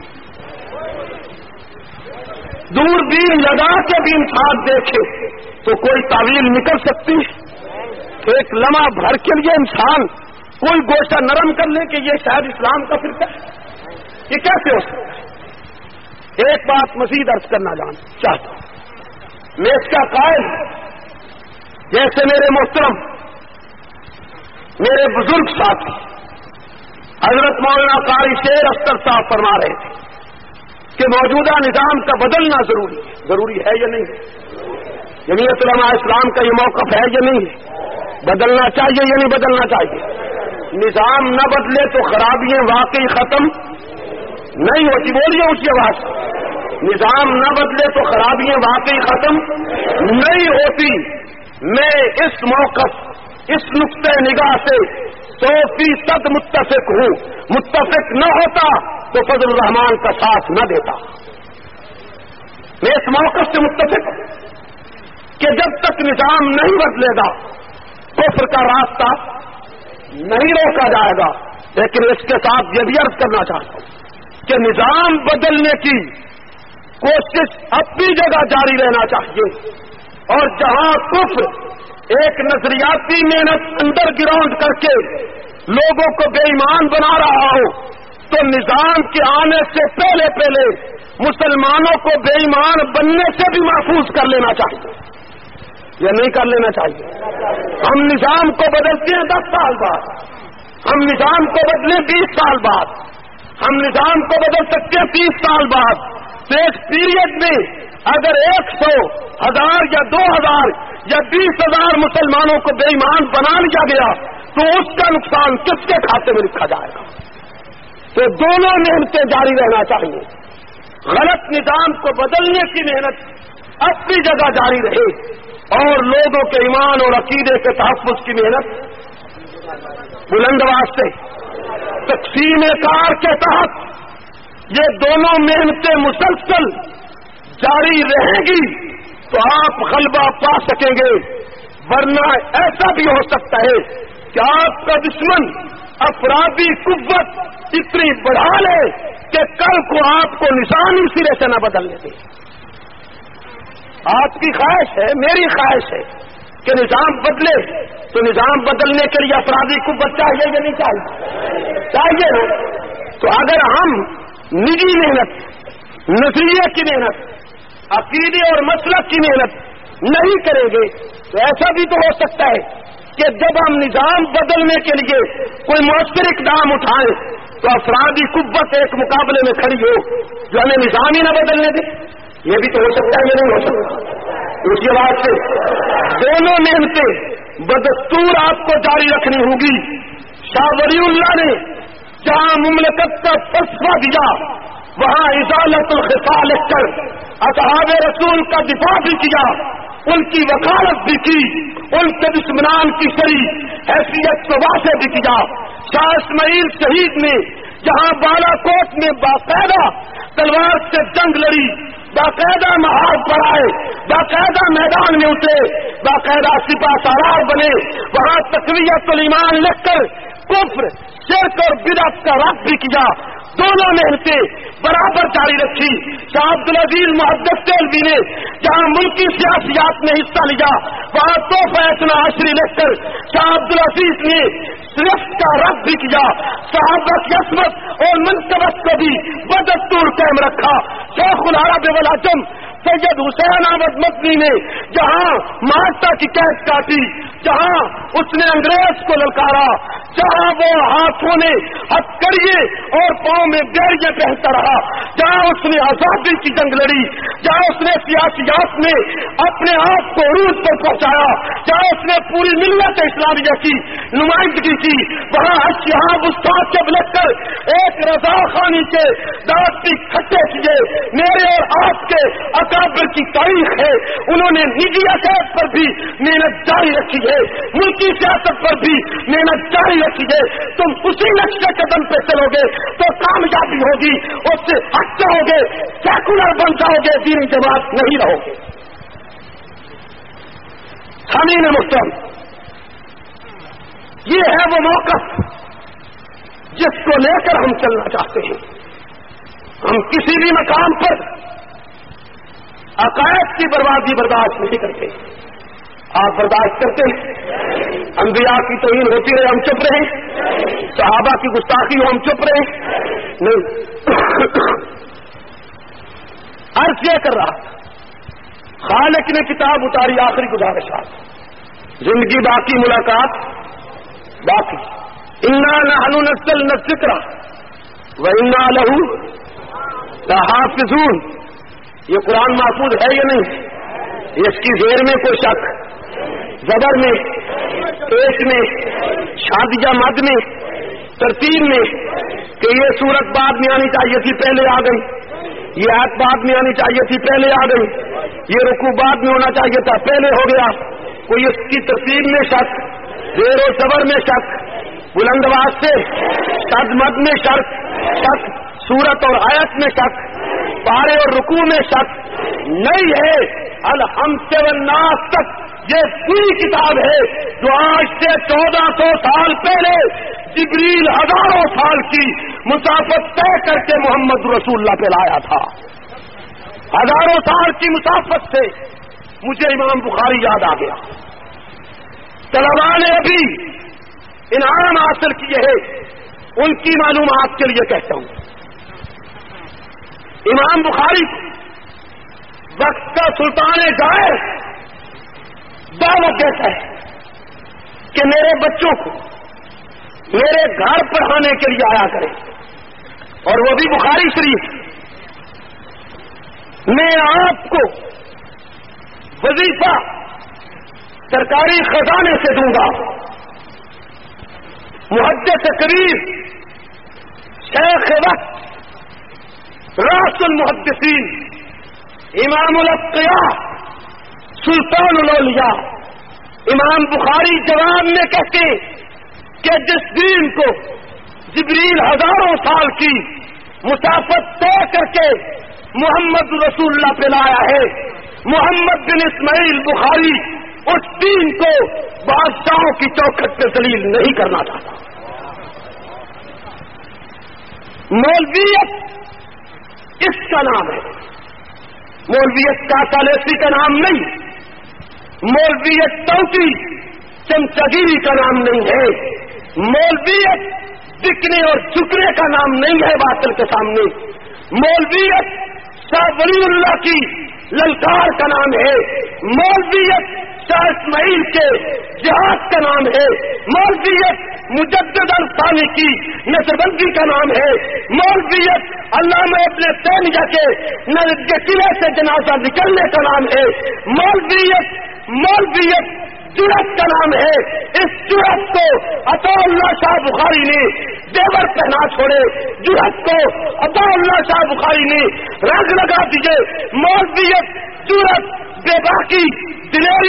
دوربین لگا کے بھی انسان دیکھے تو کوئی تعویل نکل سکتی. ایک لمحہ بھر کے لیے انسان کوئی گوشہ نرم کر لے کہ یہ شاید اسلام کا فرقہ ہے، یہ کیسے ہو سکتا ہے؟ ایک بات مزید عرض کرنا جان چاہتا ہوں. میں اس کا قائل جیسے میرے محترم میرے بزرگ ساتھی حضرت مولانا قاری شیر اختر صاحب فرما رہے تھے کہ موجودہ نظام کا بدلنا ضروری ہے. ضروری ہے یا نہیں ہے؟ جمعیت علماء اسلام کا یہ موقف ہے یا نہیں ہے؟ بدلنا چاہیے یا نہیں بدلنا چاہیے؟ نظام نہ بدلے تو خرابیاں واقعی ختم نہیں ہوتی. بولیے اسی آواز، نظام نہ بدلے تو خرابیاں واقعی ختم نہیں ہوتی. میں اس موقف، اس نقطۂ نگاہ سے سو فیصد متفق ہوں. متفق نہ ہوتا تو فضل الرحمان کا ساتھ نہ دیتا. میں اس موقف سے متفق ہوں کہ جب تک نظام نہیں بدلے گا کفر کا راستہ نہیں روکا جائے گا. لیکن اس کے ساتھ یہ بھی عرض کرنا چاہتا ہوں کہ نظام بدلنے کی کوشش اپنی جگہ جاری رہنا چاہیے، اور جہاں کفر ایک نظریاتی محنت انڈر گراؤنڈ کر کے لوگوں کو بے ایمان بنا رہا ہو تو نظام کے آنے سے پہلے پہلے مسلمانوں کو بے ایمان بننے سے بھی محفوظ کر لینا چاہیے یا نہیں کر لینا چاہیے. ہم نظام کو بدلتے ہیں دس سال بعد، ہم نظام کو بدلیں بیس سال بعد، ہم نظام کو بدل سکتے ہیں تیس سال بعد. تو اس پیریڈ میں اگر ایک سو ہزار یا دو ہزار یا بیس ہزار مسلمانوں کو بے ایمان بنا لیا گیا تو اس کا نقصان کس کے کھاتے میں لکھا جائے گا؟ تو دونوں محنتیں جاری رہنا چاہیے. غلط نظام کو بدلنے کی محنت اپنی جگہ جاری رہے اور لوگوں کے ایمان اور عقیدے کے تحفظ کی محنت بلند آواز سے تقسیم کار کے تحت یہ دونوں محنتیں مسلسل جاری رہیں گی تو آپ غلبہ پا سکیں گے. ورنہ ایسا بھی ہو سکتا ہے کہ آپ کا دشمن افرادی قوت اتنی بڑھا لے کہ کل کو آپ کو نشانی سرے سے نہ بدلنے دے. آپ کی خواہش ہے، میری خواہش ہے کہ نظام بدلے، تو نظام بدلنے کے لیے افرادی قوت چاہیے یا نہیں چاہیے؟ چاہیے. تو اگر ہم نجی محنت، نظریے کی محنت، عقیدے اور مسلک کی محنت نہیں کریں گے تو ایسا بھی تو ہو سکتا ہے کہ جب ہم نظام بدلنے کے لیے کوئی مؤثر اقدام اٹھائیں تو افرادی قوت ایک مقابلے میں کھڑی ہو جو ہمیں نظام ہی نہ بدلنے دے. یہ بھی تو ہو سکتا ہے یا نہیں ہو سکتا؟ اس کے بعد سے دونوں محنتیں بدستور آپ کو جاری رکھنی ہوگی. شاہ ولی اللہ نے جہاں مملکت کا فلسفہ دیا وہاں ازالت الخفا لکھ کر اصحاب رسول کا دفاع بھی کیا، ان کی وکالت بھی کی، ان کے دشمنان کی شری حیثیت کو واضح بھی کیا۔ شاہ اسماعیل شہید نے جہاں بالا کوٹ میں باقاعدہ تلوار سے جنگ لڑی، باقاعدہ محاذ پر آئے، باقاعدہ میدان میں اترے، باقاعدہ سپاہ سالار بنے، وہاں تقویت الایمان لکھ کر کفر، شرک اور بدعت کا رد بھی کیا۔ دونوں محنتیں برابر جاری رکھی۔ شاہ عبدالعزیز محدث دہلوی نے جہاں ملکی سیاسیات میں حصہ لیا، وہاں تو فیصلہ عشری لکھ کر شاہ عبدالعزیز نے صرف کا رد بھی کیا، صحابہ کی عصمت اور منقبت کو بھی بدستور قائم رکھا۔ شیخ العرب والعجم سید حسین احمد مدنی نے جہاں مالٹا کی قید کاٹی، جہاں اس نے انگریز کو للکارا، جہاں وہ ہاتھوں نے ہتھکڑیے اور پاؤں میں بیڑیاں پہنتا رہا، جہاں اس نے آزادی کی جنگ لڑی، جہاں اس نے سیاسیات میں اپنے آپ کو عروج پر پہنچایا، جہاں اس نے پوری ملت اسلامیہ کی نمائندگی کی، وہاں اشہاب استاد کے لکھ کر ایک رضا خانی کے دانت بھی کھٹے کیے۔ میرے اور آپ کے اکابر کی تاریخ ہے، انہوں نے نجی عقائد پر بھی محنت جاری رکھی ہے، ملکی سیاست پر بھی محنت جاری رکھی ہے۔ تم اسی نقشے قدم پہ چلو گے تو کامیابی ہوگی، اس سے ہٹ جاؤ گے سیکولر بن جاؤ گے، دینی جماعت نہیں رہو گے۔ سامعین محترم، یہ ہے وہ موقف جس کو لے کر ہم چلنا چاہتے ہیں۔ ہم کسی بھی مقام پر عقائد کی بربادی برداشت نہیں کرتے۔ آپ برداشت کرتے ہیں؟ انبیاء کی توہین ہوتی رہے ہم چپ رہے، صحابہ کی گستاخی ہو ہم چپ رہے نہیں۔ عرض یہ کر رہا، خالق نے کتاب اتاری، آخری گزارشات، زندگی باقی، ملاقات باقی۔ انا نحن نزلنا الذکر وانا لہ لحافظون۔ یہ قرآن محفوظ ہے یا نہیں؟ اس کی زیر میں کوئی شک، زبر میں، پیش میں، شادیہ مد میں، ترتیب میں، کہ یہ صورت بعد میں آنی چاہیے تھی پہلے آ گئی، یہ آیت بعد میں آنی چاہیے تھی پہلے آ گئی، یہ رکوع بعد میں ہونا چاہیے تھا پہلے ہو گیا۔ کوئی اس کی ترتیب میں شک، زیر و زبر میں شک، بلند آواز سے شد مد میں شک شک، صورت اور آیت میں شک، پارے اور رکوع میں شک نہیں ہے۔ الحمد سے والناس تک یہ پوری کتاب ہے جو آج سے چودہ سو سال پہلے جبریل ہزاروں سال کی مسافت طے کر کے محمد رسول اللہ پہ لایا تھا۔ ہزاروں سال کی مسافت سے مجھے امام بخاری یاد آ گیا۔ طلباء نے ابھی انعام حاصل کیے ہیں، ان کی معلومات کے لیے کہتا ہوں، امام بخاری وقت کا سلطان جائے دعوت دیتا ہے کہ میرے بچوں کو میرے گھر پڑھانے کے لیے آیا کریں، اور وہ بھی بخاری شریف۔ میں آپ کو وظیفہ سرکاری خزانے سے دوں گا۔ محدث کبیر، شیخ وقت، راس المحدثین، امام الاتقیاء، سلطان الاولیاء، امام بخاری جواب میں کہتے کہ جس دین کو جبریل ہزاروں سال کی مسافت طے کر کے محمد رسول اللہ پہ لایا ہے، محمد بن اسماعیل بخاری اس دین کو بادشاہوں کی چوکھٹ پہ ذلیل نہیں کرنا چاہتا۔ مولویت اس کا نام ہے، مولویت کا سالیسی کا نام نہیں، مولویت توتی چمچگیری کا نام نہیں ہے، مولویت بکنے اور جھکنے کا نام نہیں ہے باطل کے سامنے، مولویت شاہ ولی اللہ کی للکار کا نام ہے، مولویت شاہ اسماعیل کے جہاد کا نام ہے، مولویت مجدد الثانی کی نظربندی کا نام ہے، مولویت علامہ ابن تیمیہ کے قلعے سے جنازہ نکلنے کا نام ہے، مولویت مولویت جرأت کا نام ہے۔ اس جرأت کو عطا اللہ شاہ بخاری نے دیور پہنا چھوڑے، جرأت کو عطا اللہ شاہ بخاری نے رنگ لگا دیجئے۔ مولویت جرأت، بے باکی، دلیری،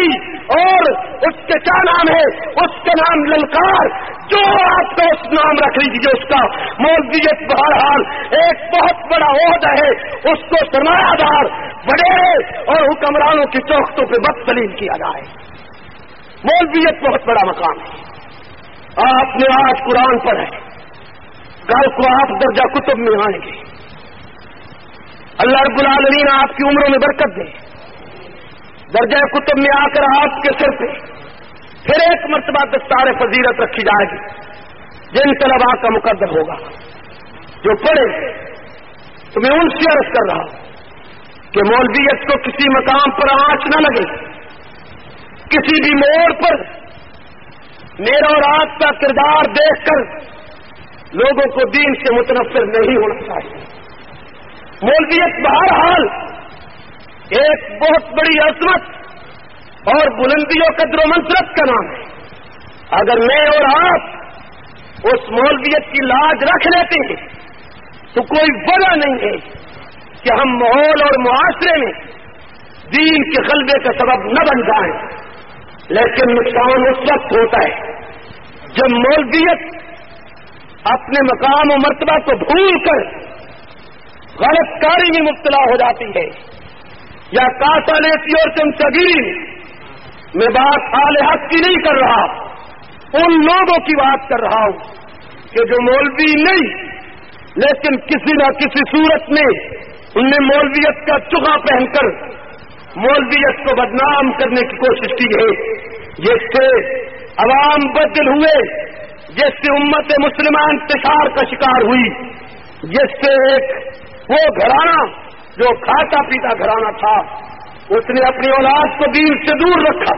اور اس کے کیا نام ہے، اس کا نام للکار، جو آپ کا اس نام رکھ لیجیے اس کا۔ مولویت بہرحال ایک بہت بڑا عہدہ ہے، اس کو سرمایہ دار وڈیرے اور حکمرانوں کی چوکھٹوں پہ بد تلیم کیا جائے۔ مولویت بہت بڑا مقام ہے۔ آپ نے آج قرآن پڑھا ہے، کل کو آپ درجہ کتب میں آئیں گے۔ اللہ رب العالمین آپ کی عمروں میں برکت دے، درجہ کتب میں آ کر آپ کے سر پہ پھر ایک مرتبہ دستار فضیلت رکھی جائے گی، جن طلباء کا مقدر ہوگا جو پڑھے۔ تو میں ان سے عرض کر رہا ہوں کہ مولویت کو کسی مقام پر آنچ نہ لگے، کسی بھی موڑ پر میرا اور آپ کا کردار دیکھ کر لوگوں کو دین سے متنفر نہیں ہونا چاہیے۔ مولویت بہرحال ایک بہت بڑی عظمت اور بلندی و قدر و منزلت کا نام ہے۔ اگر میں اور آپ اس مولویت کی لاج رکھ لیتے ہیں تو کوئی وجہ نہیں ہے کہ ہم ماحول اور معاشرے میں دین کے غلبے کا سبب نہ بن جائیں۔ لیکن نقصان اس وقت ہوتا ہے جب مولویت اپنے مقام و مرتبہ کو بھول کر غلط کاری میں مبتلا ہو جاتی ہے، یا کاسا لیتی اور چمچگیری میں بات اہل حق کی نہیں کر رہا، ان لوگوں کی بات کر رہا ہوں کہ جو مولوی نہیں لیکن کسی نہ کسی صورت میں ان نے مولویت کا چغا پہن کر مولویت کو بدنام کرنے کی کوشش کی ہے، جس سے عوام بدل ہوئے، جس سے امت مسلمہ انتشار کا شکار ہوئی، جس سے ایک وہ گھرانہ جو کھاتا پیتا گھرانہ تھا اس نے اپنی اولاد کو دین سے دور رکھا۔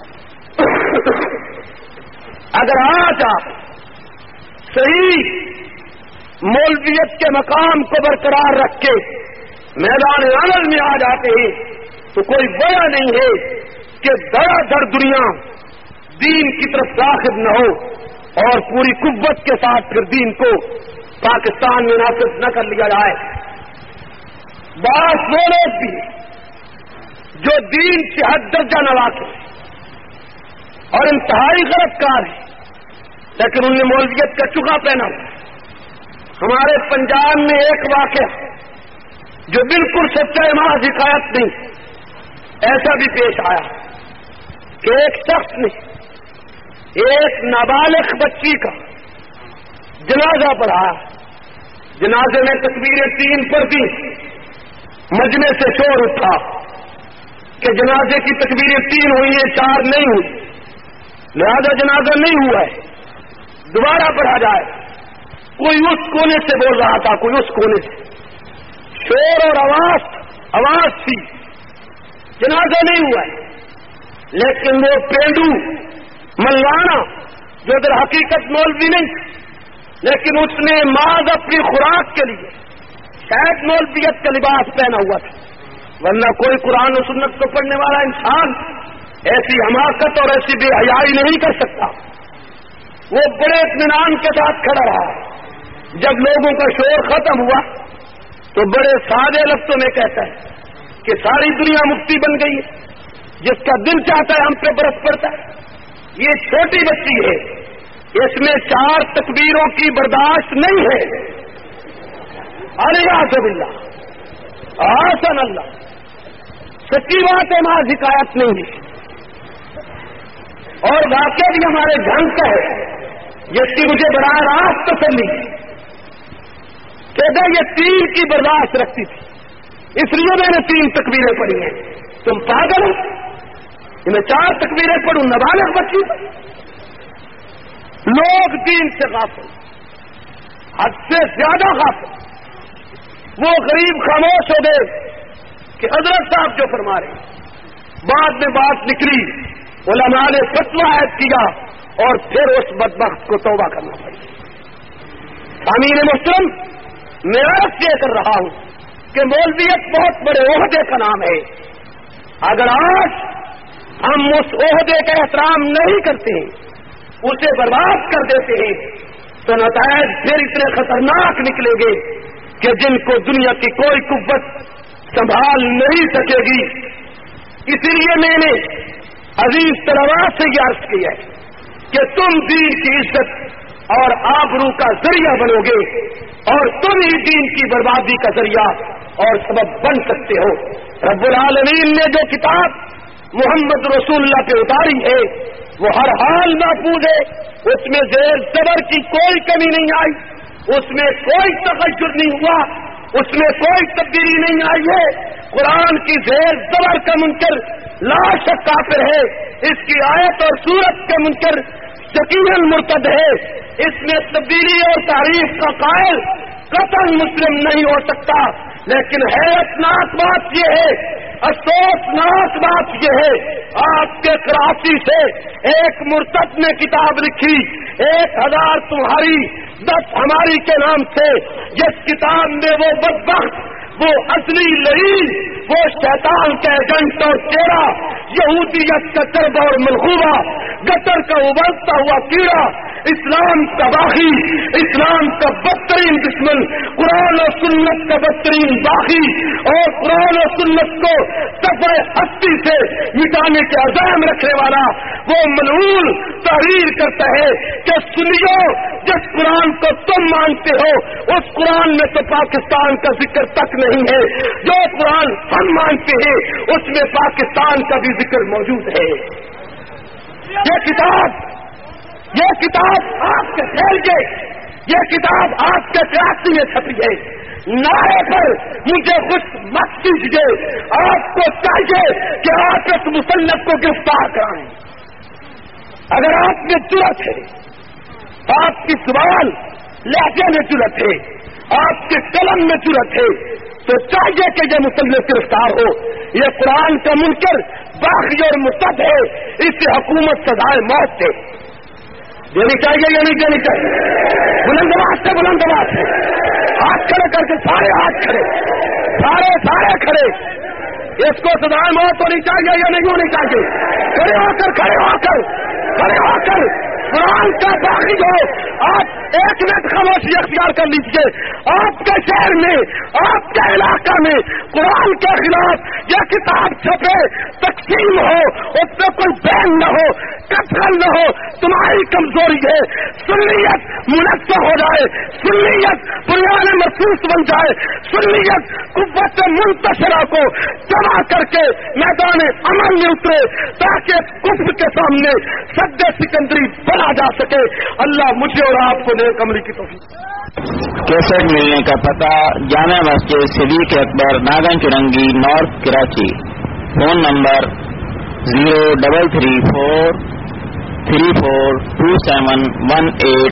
اگر آج آپ صحیح مولویت کے مقام کو برقرار رکھ کے میدان عمل میں آ جاتے ہیں تو کوئی وجہ نہیں ہے کہ دڑا دڑ دنیا دین کی طرف راغب نہ ہو اور پوری قوت کے ساتھ پھر دین کو پاکستان میں نافذ نہ کر لیا جائے۔ بعض وہ لوگ بھی جو دین سے حد درجہ نہ واقف اور انتہائی غلط کار ہے لیکن انہوں نے مولویت کا چکا پہنا۔ ہمارے پنجاب میں ایک واقعہ جو بالکل سچائی محض حکایت نہیں، ایسا بھی پیش آیا کہ ایک شخص نے ایک نابالغ بچی کا جنازہ پڑھایا، جنازے میں تکبیریں تین پڑھ دی، مجمع سے شور اٹھا کہ جنازے کی تکبیریں تین ہوئی ہیں، چار نہیں ہوئی، لہذا جنازہ نہیں ہوا ہے، دوبارہ پڑھا جائے۔ کوئی اس کونے سے بول رہا تھا، کوئی اس کونے سے، شور اور آواز آواز تھی، جنازہ نہیں ہوا ہے۔ لیکن وہ پینڈو ملوانا جو در حقیقت مولوی نہیں لیکن اس نے محض اپنی خوراک کے لیے شاید مولویت کا لباس پہنا ہوا تھا، ورنہ کوئی قرآن و سنت کو پڑھنے والا انسان ایسی حماقت اور ایسی بے حیائی نہیں کر سکتا۔ وہ بڑے اطمینان کے ساتھ کھڑا رہا، جب لوگوں کا شور ختم ہوا تو بڑے سادے لفظوں میں کہتا ہے کہ ساری دنیا مفتی بن گئی ہے، جس کا دل چاہتا ہے ہم پہ برس پڑتا ہے۔ یہ چھوٹی بچی ہے، اس میں چار تکبیروں کی برداشت نہیں ہے۔ الیاذ باللہ، آسن اللہ، سچی بات ہے، محض حکایت نہیں ہے اور واقعہ بھی ہمارے جھنگ کا ہے، جس کی مجھے براہ راست تسلی ہے کہ یہ تین کی برداشت رکھتی تھی، اس لیے میں نے تین تکبیریں پڑھی ہیں۔ تم پاگل ہو، میں چار تکبیریں پڑھوں نابالغ بچی پر؟ لوگ دین سے غافل، حد سے زیادہ غافل۔ وہ غریب خاموش ہو گئے کہ حضرت صاحب جو فرما رہے، بعد میں بات نکلی، علماء نے فتویٰ عائد کیا اور پھر اس بدبخت کو توبہ کرنا پڑی۔ امین محترم، میں عرض یہ کر رہا ہوں کہ مولویت بہت بڑے عہدے کا نام ہے۔ اگر آج ہم اس عہدے کا احترام نہیں کرتے ہیں، اسے برباد کر دیتے ہیں، تو نتائج پھر اتنے خطرناک نکلیں گے کہ جن کو دنیا کی کوئی قوت سنبھال نہیں سکے گی۔ اسی لیے میں نے عزیز طلباء سے یہ عرض کی ہے کہ تم دین کی عزت اور آبرو کا ذریعہ بنو گے اور تم ہی دین کی بربادی کا ذریعہ اور سبب بن سکتے ہو. رب العالمین نے جو کتاب محمد رسول اللہ پہ اتاری ہے وہ ہر حال محفوظ ہے. اس میں زیر زبر کی کوئی کمی نہیں آئی, اس میں کوئی تغیر نہیں ہوا, اس میں کوئی تبدیلی نہیں آئی ہے. قرآن کی زیر زبر کا منکر لا شک کافر ہے, اس کی آیت اور سورت کا منکر یقیناً مرتد ہے. اس میں تبدیلی اور تعریف کا قائل قطعاً مسلم نہیں ہو سکتا. لیکن حیرتناک بات یہ ہے, افسوسناک بات یہ ہے, آپ کے کراچی سے ایک مرتد نے کتاب لکھی, ایک ہزار تمہاری دس ہماری کے نام سے. جس کتاب میں وہ بدبخت, وہ اصلی لعین, وہ شیطان کا ایجنٹ اور چہرہ, یہودیت کا چرب اور منصوبہ, گٹر کا ابلتا ہوا کیڑا, اسلام کا باغی, اسلام کا بدترین دشمن, قرآن و سنت کا بدترین باغی اور قرآن و سنت کو صفحہ ہستی سے مٹانے کے عزم رکھنے والا وہ ملعون تحریر کرتا ہے کہ سنیو, جس قرآن کو تم مانتے ہو اس قرآن میں تو پاکستان کا ذکر تک نہیں ہے, جو قرآن ہم مانتے ہیں اس میں پاکستان کا بھی ذکر موجود ہے. یہ کتاب یہ کتاب آپ کے کھیل کے, یہ کتاب آپ کے کراچی میں چھپی ہے. نعرے پر مجھے خوش مت کیجیے, آپ کو چاہیے کہ آپ اس مصنف کو گرفتار کرائیں. اگر آپ میں جرأت ہے, آپ کی زبان لہجے میں جرأت ہے, آپ کے قلم میں جرأت ہے, تو چاہیے کہ یہ مصنف گرفتار ہو. یہ قرآن کا منکر باغی اور مرتد ہے, اس سے حکومت سزائے موت دے دینی چاہیے یا نہیں دینی چاہیے؟ بلند آواز سے بلند آواز سے ہاتھ کھڑے کر کے سارے ہاتھ کھڑے, سارے سارے کھڑے. اس کو سزائے موت ہونی چاہیے یا نہیں ہونی چاہیے؟ کھڑے ہو کر کھڑے ہو کر کھڑے ہو کر قرآن کا باغی ہو. آپ ایک منٹ خاموشی اختیار کر لیجیے. آپ کے شہر میں, آپ کے علاقہ میں قرآن کے خلاف یہ کتاب چھپے, تقسیم ہو, اس میں کوئی بین نہ ہو, کفن نہ ہو, تمہاری کمزوری ہے. سنیت منظم ہو جائے, سنیت بنیاد محسوس بن جائے, سنیت قوت منتشرہ کو جمع کر کے میدان عمل میں اترے تاکہ کفر کے سامنے سد سکندری بنا جا سکے. اللہ مجھے اور آپ کو نیک عملی کی توفیق. کیسٹ ملنے کا پتہ Jama Masjid Siddique Akbar, Nagan Chowrangi, north Karachi. Phone number zero double three four three four two seven one at.